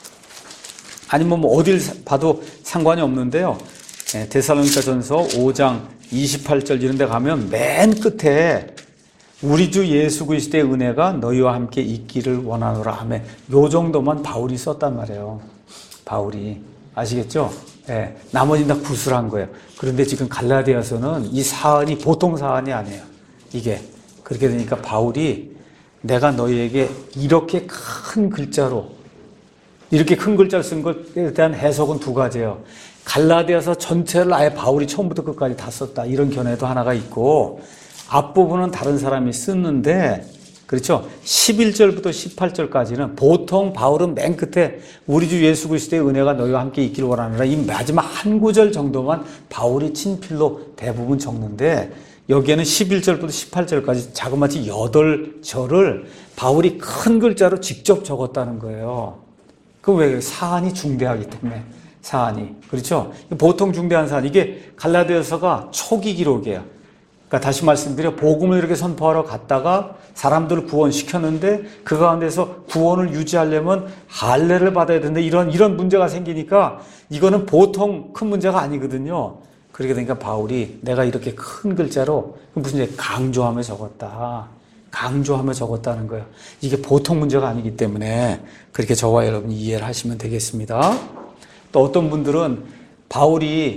S1: 아니면 뭐 어딜 봐도 상관이 없는데요. 데살로니가전서 오 장 이십팔 절 이런 데 가면 맨 끝에 우리 주 예수 그리스도의 은혜가 너희와 함께 있기를 원하노라 하며 요 정도만 바울이 썼단 말이에요. 바울이. 아시겠죠? 예, 나머지는 다 구술한 거예요. 그런데 지금 갈라디아서는 이 사안이 보통 사안이 아니에요. 이게. 그렇게 되니까 바울이 내가 너희에게 이렇게 큰 글자로, 이렇게 큰 글자를 쓴 것에 대한 해석은 두 가지예요. 갈라디아서 전체를 아예 바울이 처음부터 끝까지 다 썼다. 이런 견해도 하나가 있고, 앞부분은 다른 사람이 썼는데, 그렇죠? 십일 절부터 십팔 절까지는 보통 바울은 맨 끝에 우리 주 예수 그리스도의 은혜가 너희와 함께 있기를 원하노라, 이 마지막 한 구절 정도만 바울이 친필로 대부분 적는데, 여기에는 십일 절부터 십팔 절까지 자그마치 여덟 절을 바울이 큰 글자로 직접 적었다는 거예요. 그 왜? 사안이 중대하기 때문에. 사안이. 그렇죠? 보통 중대한 사안. 이게 갈라디아서가 초기 기록이에요. 그러니까 다시 말씀드려, 복음을 이렇게 선포하러 갔다가 사람들을 구원시켰는데 그 가운데서 구원을 유지하려면 할례를 받아야 되는데 이런 이런 문제가 생기니까 이거는 보통 큰 문제가 아니거든요. 그렇게 되니까 바울이 내가 이렇게 큰 글자로 무슨 이제 강조하며 적었다. 강조하며 적었다는 거예요. 이게 보통 문제가 아니기 때문에 그렇게 저와 여러분이 이해를 하시면 되겠습니다. 또 어떤 분들은 바울이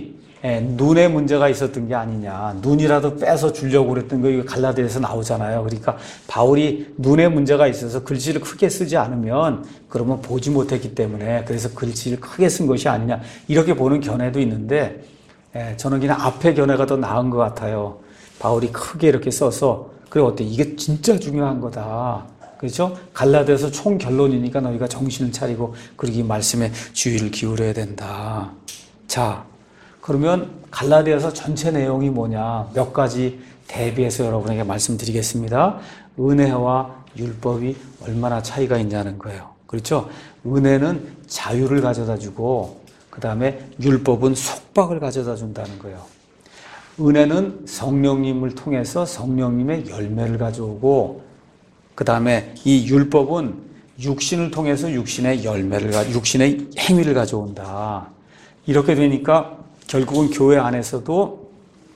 S1: 예, 눈에 문제가 있었던 게 아니냐. 눈이라도 빼서 주려고 그랬던 거 이거 갈라디아에서 나오잖아요. 그러니까 바울이 눈에 문제가 있어서 글씨를 크게 쓰지 않으면 그러면 보지 못했기 때문에 그래서 글씨를 크게 쓴 것이 아니냐. 이렇게 보는 견해도 있는데 예, 저는 그냥 앞에 견해가 더 나은 것 같아요. 바울이 크게 이렇게 써서 그래 어때? 이게 진짜 중요한 거다. 그렇죠? 갈라디아서 총 결론이니까 너희가 정신을 차리고 그러기 말씀에 주의를 기울여야 된다. 자, 그러면 갈라디아서 전체 내용이 뭐냐? 몇 가지 대비해서 여러분에게 말씀드리겠습니다. 은혜와 율법이 얼마나 차이가 있냐는 거예요. 그렇죠? 은혜는 자유를 가져다 주고 그 다음에 율법은 속박을 가져다 준다는 거예요. 은혜는 성령님을 통해서 성령님의 열매를 가져오고 그 다음에 이 율법은 육신을 통해서 육신의 열매를, 육신의 행위를 가져온다. 이렇게 되니까 결국은 교회 안에서도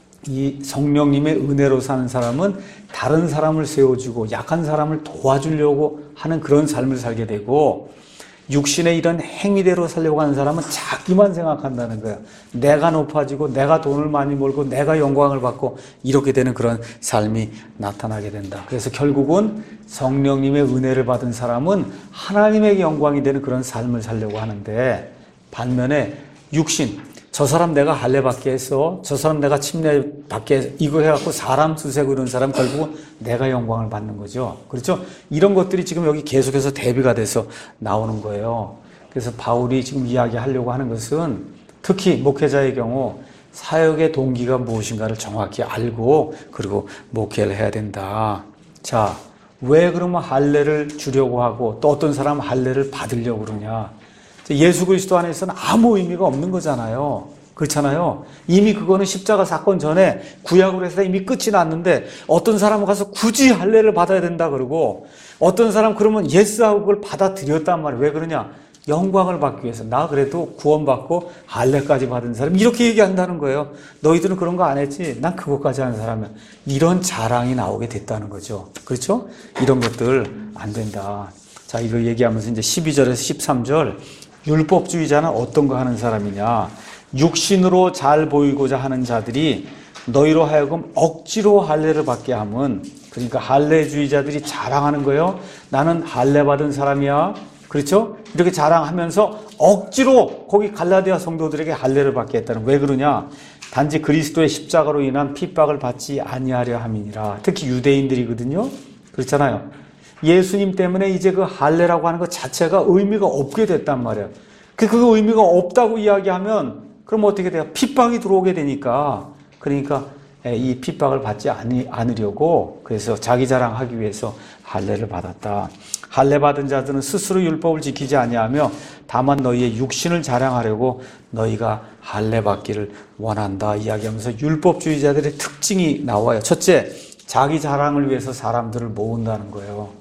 S1: 이 성령님의 은혜로 사는 사람은 다른 사람을 세워주고 약한 사람을 도와주려고 하는 그런 삶을 살게 되고 육신의 이런 행위대로 살려고 하는 사람은 자기만 생각한다는 거예요. 내가 높아지고 내가 돈을 많이 벌고 내가 영광을 받고 이렇게 되는 그런 삶이 나타나게 된다. 그래서 결국은 성령님의 은혜를 받은 사람은 하나님에게 영광이 되는 그런 삶을 살려고 하는데 반면에 육신, 저 사람 내가 할례 받게 해서 저 사람 내가 침례 받게 해서 이거 해갖고 사람 수세고 이런 사람 결국은 내가 영광을 받는 거죠. 그렇죠? 이런 것들이 지금 여기 계속해서 대비가 돼서 나오는 거예요. 그래서 바울이 지금 이야기하려고 하는 것은 특히 목회자의 경우 사역의 동기가 무엇인가를 정확히 알고 그리고 목회를 해야 된다. 자, 왜 그러면 할례를 주려고 하고 또 어떤 사람은 할례를 받으려고 그러냐. 예수 그리스도 안에서는 아무 의미가 없는 거잖아요. 그렇잖아요. 이미 그거는 십자가 사건 전에 구약으로 해서 이미 끝이 났는데 어떤 사람은 가서 굳이 할례를 받아야 된다 그러고 어떤 사람 그러면 예스하고 그걸 받아들였단 말이에요. 왜 그러냐? 영광을 받기 위해서. 나 그래도 구원받고 할례까지 받은 사람 이렇게 얘기한다는 거예요. 너희들은 그런 거 안 했지? 난 그것까지 하는 사람이야. 이런 자랑이 나오게 됐다는 거죠. 그렇죠? 이런 것들 안 된다. 자, 이걸 얘기하면서 이제 십이 절에서 십삼 절 율법주의자는 어떤 거 하는 사람이냐? 육신으로 잘 보이고자 하는 자들이 너희로 하여금 억지로 할례를 받게 하면 그러니까 할례주의자들이 자랑하는 거예요. 나는 할례 받은 사람이야. 그렇죠? 이렇게 자랑하면서 억지로 거기 갈라디아 성도들에게 할례를 받게 했다는. 왜 그러냐? 단지 그리스도의 십자가로 인한 핍박을 받지 아니하려 함이니라. 특히 유대인들이거든요. 그렇잖아요. 예수님 때문에 이제 그 할례라고 하는 것 자체가 의미가 없게 됐단 말이에요. 그, 그 의미가 없다고 이야기하면 그럼 어떻게 돼요? 핍박이 들어오게 되니까. 그러니까 이 핍박을 받지 않으려고 그래서 자기 자랑하기 위해서 할례를 받았다. 할례 받은 자들은 스스로 율법을 지키지 아니하며 다만 너희의 육신을 자랑하려고 너희가 할례 받기를 원한다. 이야기하면서 율법주의자들의 특징이 나와요. 첫째, 자기 자랑을 위해서 사람들을 모은다는 거예요.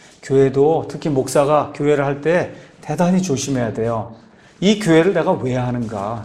S1: 교회도 특히 목사가 교회를 할 때 대단히 조심해야 돼요. 이 교회를 내가 왜 하는가?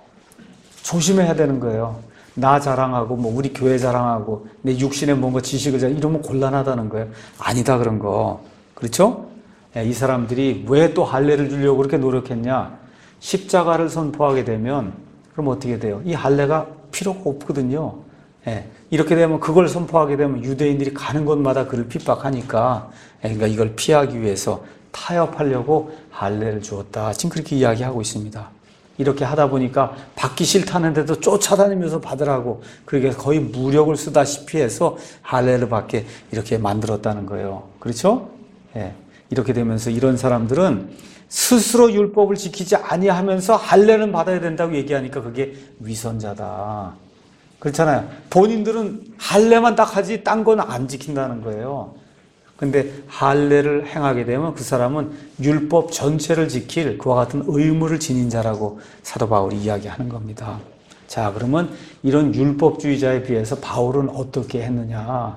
S1: 조심해야 되는 거예요. 나 자랑하고 뭐 우리 교회 자랑하고 내 육신에 뭔가 지식을 자랑 이러면 곤란하다는 거예요. 아니다 그런 거. 그렇죠? 이 사람들이 왜 또 할례를 주려고 그렇게 노력했냐? 십자가를 선포하게 되면 그럼 어떻게 돼요? 이 할례가 필요가 없거든요. 예, 이렇게 되면 그걸 선포하게 되면 유대인들이 가는 곳마다 그를 핍박하니까 예, 그러니까 이걸 피하기 위해서 타협하려고 할례를 주었다. 지금 그렇게 이야기하고 있습니다. 이렇게 하다 보니까 받기 싫다는데도 쫓아다니면서 받으라고 그렇게 거의 무력을 쓰다시피 해서 할례를 받게 이렇게 만들었다는 거예요. 그렇죠? 예, 이렇게 되면서 이런 사람들은 스스로 율법을 지키지 아니하면서 할례는 받아야 된다고 얘기하니까 그게 위선자다. 그렇잖아요. 본인들은 할례만 딱 하지 딴 건 안 지킨다는 거예요. 근데 할례를 행하게 되면 그 사람은 율법 전체를 지킬 그와 같은 의무를 지닌 자라고 사도 바울이 이야기하는 겁니다. 자, 그러면 이런 율법주의자에 비해서 바울은 어떻게 했느냐?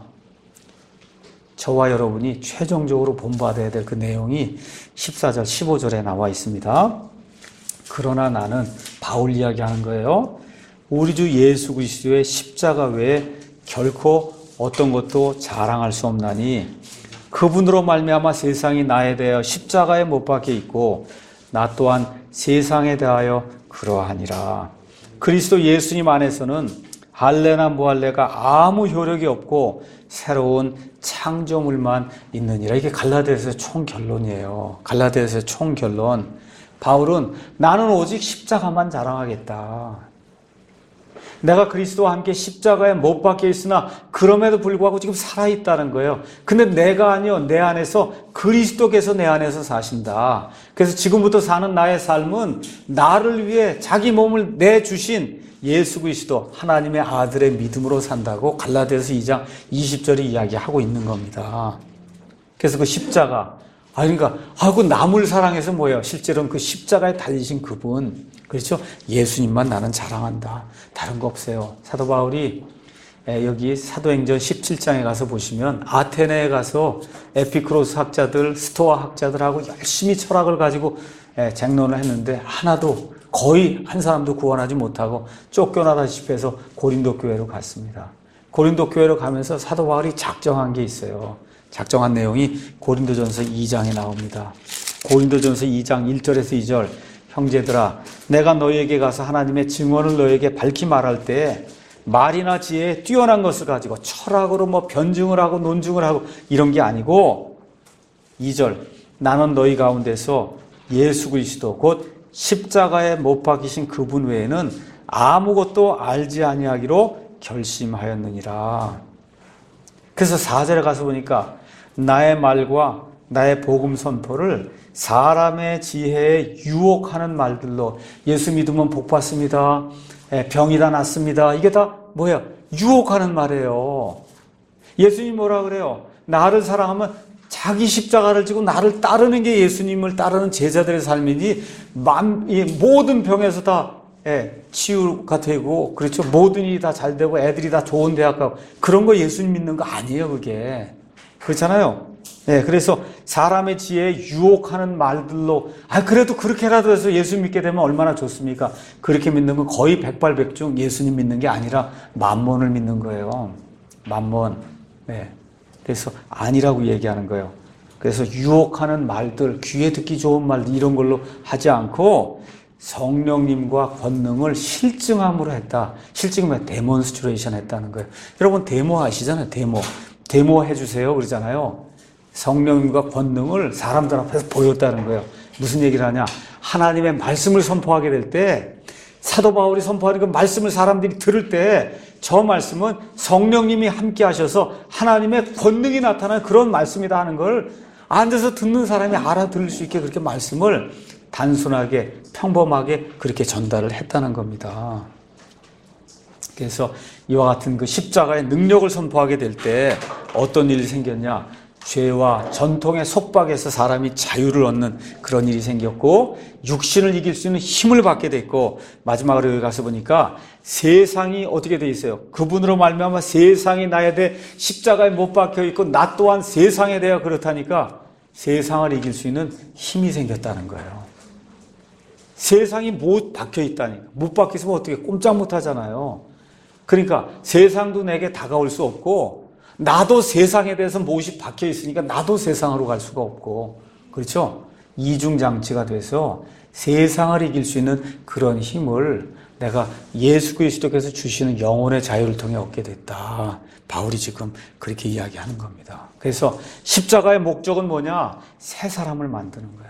S1: 저와 여러분이 최종적으로 본받아야 될 그 내용이 십사 절, 십오 절에 나와 있습니다. 그러나 나는 바울 이야기하는 거예요. 우리 주 예수 그리스도의 십자가 외에 결코 어떤 것도 자랑할 수 없나니 그분으로 말미암아 세상이 나에 대하여 십자가에 못 박혀 있고 나 또한 세상에 대하여 그러하니라. 그리스도 예수님 안에서는 할례나 무할례가 아무 효력이 없고 새로운 창조물만 있느니라. 이게 갈라디아서의 총결론이에요. 갈라디아서의 총결론. 바울은 나는 오직 십자가만 자랑하겠다. 내가 그리스도와 함께 십자가에 못 박혀 있으나 그럼에도 불구하고 지금 살아있다는 거예요. 근데 내가 아니요, 내 안에서 그리스도께서 내 안에서 사신다. 그래서 지금부터 사는 나의 삶은 나를 위해 자기 몸을 내주신 예수 그리스도 하나님의 아들의 믿음으로 산다고 갈라디아서 이 장 이십 절이 이야기하고 있는 겁니다. 그래서 그 십자가, 아, 그러니까, 아, 그 남을 사랑해서 뭐예요? 실제로는 그 십자가에 달리신 그분, 그렇죠? 예수님만 나는 자랑한다. 다른 거 없어요. 사도 바울이 여기 사도행전 십칠 장에 가서 보시면 아테네에 가서 에피크로스 학자들, 스토아 학자들하고 열심히 철학을 가지고 쟁론을 했는데 하나도 거의 한 사람도 구원하지 못하고 쫓겨나다시피 해서 고린도 교회로 갔습니다. 고린도 교회로 가면서 사도 바울이 작정한 게 있어요. 작정한 내용이 고린도전서 이 장에 나옵니다. 고린도전서 이 장 일 절에서 이 절. 형제들아, 내가 너희에게 가서 하나님의 증언을 너희에게 밝히 말할 때 말이나 지혜에 뛰어난 것을 가지고 철학으로 뭐 변증을 하고 논증을 하고 이런 게 아니고 이 절. 나는 너희 가운데서 예수 그리스도 곧 십자가에 못 박히신 그분 외에는 아무것도 알지 아니하기로 결심하였느니라. 그래서 사 절에 가서 보니까 나의 말과 나의 복음 선포를 사람의 지혜에 유혹하는 말들로, 예수 믿으면 복 받습니다, 병이 다 낫습니다, 이게 다 뭐예요? 유혹하는 말이에요. 예수님 뭐라 그래요? 나를 사랑하면 자기 십자가를 지고 나를 따르는 게 예수님을 따르는 제자들의 삶이니 모든 병에서 다 치유가 되고, 그렇죠? 모든 일이 다 잘 되고 애들이 다 좋은 대학 가고 그런 거 예수님 믿는 거 아니에요, 그게. 그렇잖아요. 네, 그래서 사람의 지혜에 유혹하는 말들로, 아, 그래도 그렇게라도 해서 예수 믿게 되면 얼마나 좋습니까? 그렇게 믿는 건 거의 백발백중 예수님 믿는 게 아니라 만몬을 믿는 거예요. 만몬. 네. 그래서 아니라고 얘기하는 거예요. 그래서 유혹하는 말들, 귀에 듣기 좋은 말들, 이런 걸로 하지 않고 성령님과 권능을 실증함으로 했다. 실증하면 데몬스트레이션 했다는 거예요. 여러분, 데모 아시잖아요, 데모. 데모 해주세요, 그러잖아요. 성령님과 권능을 사람들 앞에서 보였다는 거예요. 무슨 얘기를 하냐? 하나님의 말씀을 선포하게 될 때, 사도 바울이 선포하는 그 말씀을 사람들이 들을 때, 저 말씀은 성령님이 함께 하셔서 하나님의 권능이 나타나는 그런 말씀이다 하는 걸 앉아서 듣는 사람이 알아들을 수 있게 그렇게 말씀을 단순하게, 평범하게 그렇게 전달을 했다는 겁니다. 그래서 이와 같은 그 십자가의 능력을 선포하게 될 때 어떤 일이 생겼냐? 죄와 전통의 속박에서 사람이 자유를 얻는 그런 일이 생겼고, 육신을 이길 수 있는 힘을 받게 됐고, 마지막으로 여기 가서 보니까 세상이 어떻게 돼 있어요? 그분으로 말미암아 세상이 나에 대해 십자가에 못 박혀 있고 나 또한 세상에 대해 그렇다니까 세상을 이길 수 있는 힘이 생겼다는 거예요. 세상이 못 박혀 있다니까. 못 박혀 있으면 어떻게 꼼짝 못 하잖아요. 그러니까 세상도 내게 다가올 수 없고 나도 세상에 대해서 못이 박혀 있으니까 나도 세상으로 갈 수가 없고, 그렇죠? 이중장치가 돼서 세상을 이길 수 있는 그런 힘을 내가 예수 그리스도께서 주시는 영혼의 자유를 통해 얻게 됐다. 바울이 지금 그렇게 이야기하는 겁니다. 그래서 십자가의 목적은 뭐냐? 새 사람을 만드는 거예요.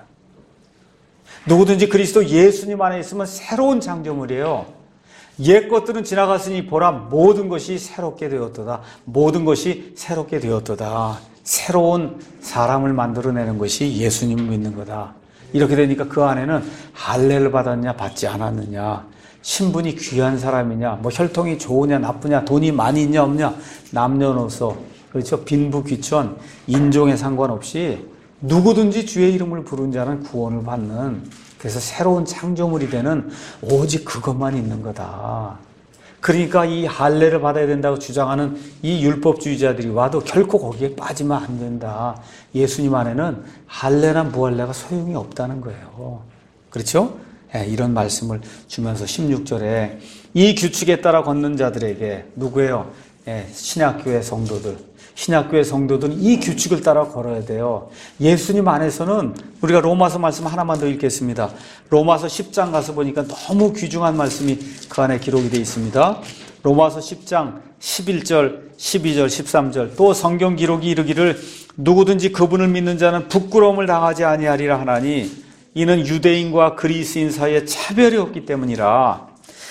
S1: 누구든지 그리스도 예수님 안에 있으면 새로운 창조물이에요. 옛 것들은 지나갔으니 보라, 모든 것이 새롭게 되었도다. 모든 것이 새롭게 되었도다. 새로운 사람을 만들어내는 것이 예수님을 믿는 거다. 이렇게 되니까 그 안에는 할례를 받았냐 받지 않았느냐, 신분이 귀한 사람이냐, 뭐 혈통이 좋으냐 나쁘냐, 돈이 많이 있냐 없냐, 남녀노소, 그렇죠? 빈부 귀천, 인종에 상관없이 누구든지 주의 이름을 부른 자는 구원을 받는, 그래서 새로운 창조물이 되는 오직 그것만 있는 거다. 그러니까 이 할례를 받아야 된다고 주장하는 이 율법주의자들이 와도 결코 거기에 빠지면 안 된다. 예수님 안에는 할례나 무할례가 소용이 없다는 거예요. 그렇죠? 네, 이런 말씀을 주면서 십육 절에 이 규칙에 따라 걷는 자들에게, 누구예요? 예, 신약교회 성도들, 신약교회 성도들은 이 규칙을 따라 걸어야 돼요. 예수님 안에서는 우리가 로마서 말씀 하나만 더 읽겠습니다. 로마서 십 장 가서 보니까 너무 귀중한 말씀이 그 안에 기록이 되어 있습니다. 로마서 십 장 십일 절, 십이 절, 십삼 절, 또 성경 기록이 이르기를 누구든지 그분을 믿는 자는 부끄러움을 당하지 아니하리라 하나니 이는 유대인과 그리스인 사이에 차별이 없기 때문이라.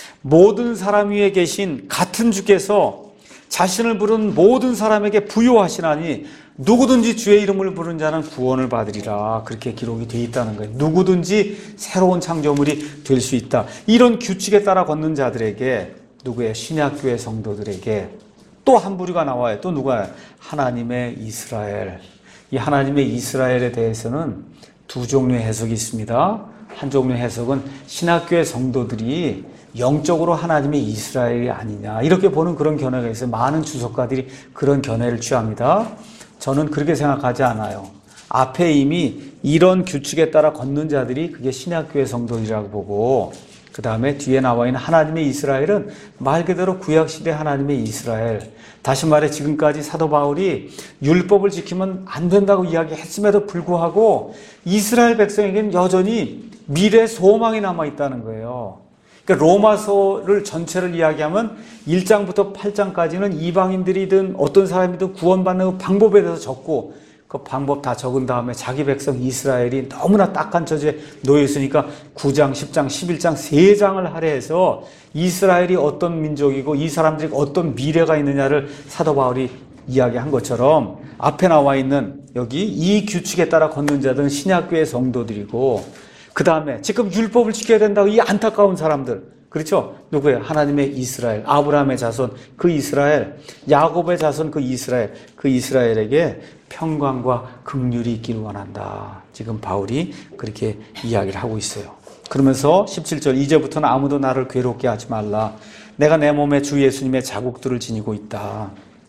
S1: 모든 사람 위에 계신 같은 주께서 자신을 부른 모든 사람에게 부요하시나니 누구든지 주의 이름을 부른 자는 구원을 받으리라. 그렇게 기록이 되어 있다는 거예요. 누구든지 새로운 창조물이 될 수 있다. 이런 규칙에 따라 걷는 자들에게, 누구의 신약교회 성도들에게 또 한 부류가 나와요. 또 누가? 하나님의 이스라엘. 이 하나님의 이스라엘에 대해서는 두 종류의 해석이 있습니다. 한 종류의 해석은 신약교회 성도들이 영적으로 하나님의 이스라엘이 아니냐, 이렇게 보는 그런 견해가 있어요. 많은 주석가들이 그런 견해를 취합니다. 저는 그렇게 생각하지 않아요. 앞에 이미 이런 규칙에 따라 걷는 자들이 그게 신약교회 성도들이라고 보고, 그 다음에 뒤에 나와 있는 하나님의 이스라엘은 말 그대로 구약시대 하나님의 이스라엘. 다시 말해 지금까지 사도 바울이 율법을 지키면 안 된다고 이야기했음에도 불구하고 이스라엘 백성에게는 여전히 미래 소망이 남아있다는 거예요. 그러니까 로마서를 전체를 이야기하면 일 장부터 팔 장까지는 이방인들이든 어떤 사람이든 구원받는 방법에 대해서 적고, 그 방법 다 적은 다음에 자기 백성 이스라엘이 너무나 딱한 처지에 놓여 있으니까 구 장, 십 장, 십일 장 세 장을 할애해서 이스라엘이 어떤 민족이고 이 사람들이 어떤 미래가 있느냐를 사도 바울이 이야기한 것처럼, 앞에 나와 있는 여기 이 규칙에 따라 걷는 자들은 신약교회 성도들이고, 그 다음에 지금 율법을 지켜야 된다고 이 안타까운 사람들, 그렇죠? 누구예요? 하나님의 이스라엘, 아브라함의 자손 그 이스라엘, 야곱의 자손 그 이스라엘, 그 이스라엘에게 평강과 긍휼이 있기를 원한다. 지금 바울이 그렇게 이야기를 하고 있어요. 그러면서 십칠 절, 이제부터는 아무도 나를 괴롭게 하지 말라. 내가 내 몸에 주 예수님의 자국들을 지니고 있다.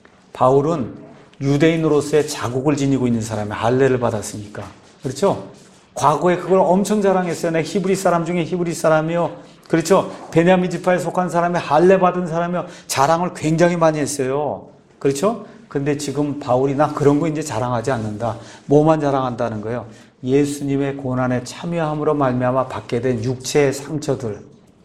S1: 바울은 유대인으로서의 자국을 지니고 있는 사람이 할례를 받았으니까, 그렇죠? 과거에 그걸 엄청 자랑했어요. 내가 히브리 사람 중에 히브리 사람이요, 그렇죠? 베냐민 지파에 속한 사람이 할례 받은 사람이요, 자랑을 굉장히 많이 했어요. 그렇죠? 근데 지금 바울이 나 그런 거 이제 자랑하지 않는다. 뭐만 자랑한다는 거예요? 예수님의 고난에 참여함으로 말미암아 받게 된 육체의 상처들.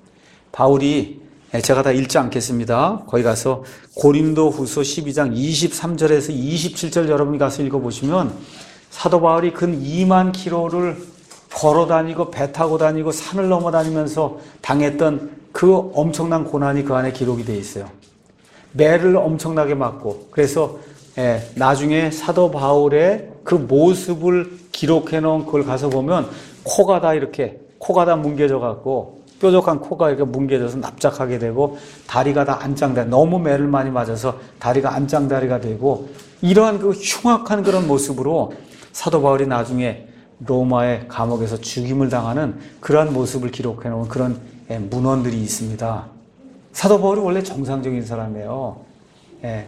S1: 바울이, 제가 다 읽지 않겠습니다. 거기 가서 고린도후서 십이 장 이십삼 절에서 이십칠 절 여러분이 가서 읽어보시면 사도 바울이 근 이만 킬로미터를 걸어 다니고 배 타고 다니고 산을 넘어 다니면서 당했던 그 엄청난 고난이 그 안에 기록이 되어 있어요. 매를 엄청나게 맞고, 그래서 예, 나중에 사도 바울의 그 모습을 기록해 놓은 그걸 가서 보면 코가 다 이렇게, 코가 다 뭉개져 갖고, 뾰족한 코가 이렇게 뭉개져서 납작하게 되고, 다리가 다 안짱다리, 너무 매를 많이 맞아서 다리가 안짱다리가 되고, 이러한 그 흉악한 그런 모습으로 사도 바울이 나중에 로마의 감옥에서 죽임을 당하는 그러한 모습을 기록해 놓은 그런 예, 문헌들이 있습니다. 사도 바울이 원래 정상적인 사람이에요. 예.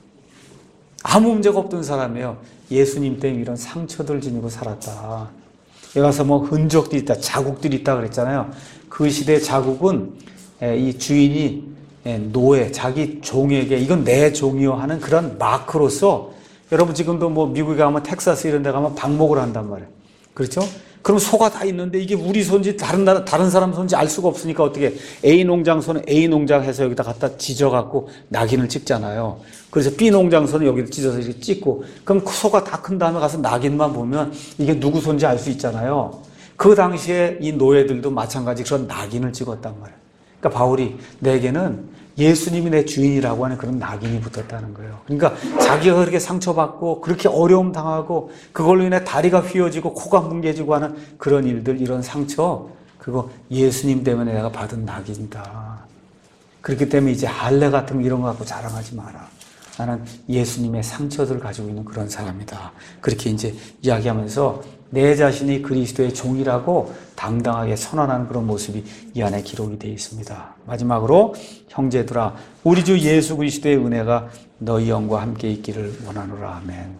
S1: 아무 문제가 없던 사람이에요. 예수님 때문에 이런 상처들 지니고 살았다. 여기 가서 뭐 흔적들이 있다, 자국들이 있다 그랬잖아요. 그 시대 자국은 예, 이 주인이 예, 노예, 자기 종에게 이건 내 종이요 하는 그런 마크로서, 여러분 지금도 뭐 미국에 가면 텍사스 이런 데 가면 방목을 한단 말이에요. 그렇죠? 그럼 소가 다 있는데 이게 우리 손지 다른 나라, 다른 사람 손지 알 수가 없으니까 어떻게 A 농장 손은 A 농장 해서 여기다 갖다 찢어갖고 낙인을 찍잖아요. 그래서 B 농장 손은 여기다 찢어서 이렇게 찍고, 그럼 소가 다 큰 다음에 가서 낙인만 보면 이게 누구 손지 알 수 있잖아요. 그 당시에 이 노예들도 마찬가지 그런 낙인을 찍었단 말이에요. 그러니까 바울이 내게는 예수님이 내 주인이라고 하는 그런 낙인이 붙었다는 거예요. 그러니까 자기가 그렇게 상처받고 그렇게 어려움 당하고 그걸로 인해 다리가 휘어지고 코가 뭉개지고 하는 그런 일들, 이런 상처, 그거 예수님 때문에 내가 받은 낙인이다. 그렇기 때문에 이제 할례 같은 거 이런 거 갖고 자랑하지 마라. 나는 예수님의 상처들을 가지고 있는 그런 사람이다. 그렇게 이제 이야기하면서 내 자신이 그리스도의 종이라고 당당하게 선언하는 그런 모습이 이 안에 기록이 되어 있습니다. 마지막으로 형제들아, 우리 주 예수 그리스도의 은혜가 너희 영과 함께 있기를 원하노라. 아멘.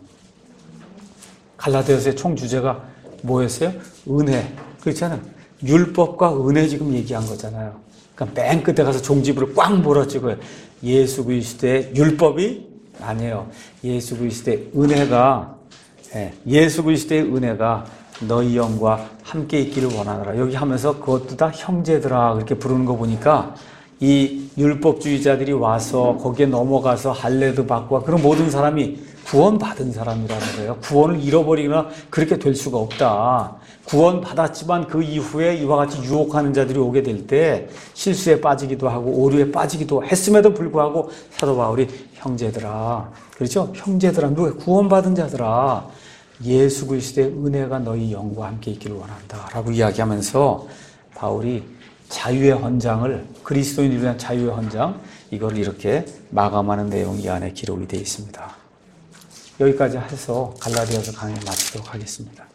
S1: 갈라디아서의 총 주제가 뭐였어요? 은혜. 그렇잖아요. 율법과 은혜 지금 얘기한 거잖아요. 그러니까 맨 끝에 가서 종지부를 꽉 몰아찍어요. 예수 그리스도의 율법이 아니에요. 예수 그리스도의 은혜가, 예수 그리스도의 은혜가 너희 영과 함께 있기를 원하노라. 여기 하면서 그것도 다 형제들아 그렇게 부르는 거 보니까 이 율법주의자들이 와서 거기에 넘어가서 할례도 받고 그런 모든 사람이 구원받은 사람이라는 거예요. 구원을 잃어버리거나 그렇게 될 수가 없다. 구원받았지만 그 이후에 이와 같이 유혹하는 자들이 오게 될 때 실수에 빠지기도 하고 오류에 빠지기도 했음에도 불구하고 사도 바울이 형제들아, 그렇죠? 형제들아, 누가 구원받은 자들아, 예수 그리스도의 은혜가 너희 영과 함께 있기를 원한다 라고 이야기하면서 바울이 자유의 헌장을, 그리스도인을 위한 자유의 헌장, 이걸 이렇게 마감하는 내용이 이 안에 기록이 되어 있습니다. 여기까지 해서 갈라디아서 강의 마치도록 하겠습니다.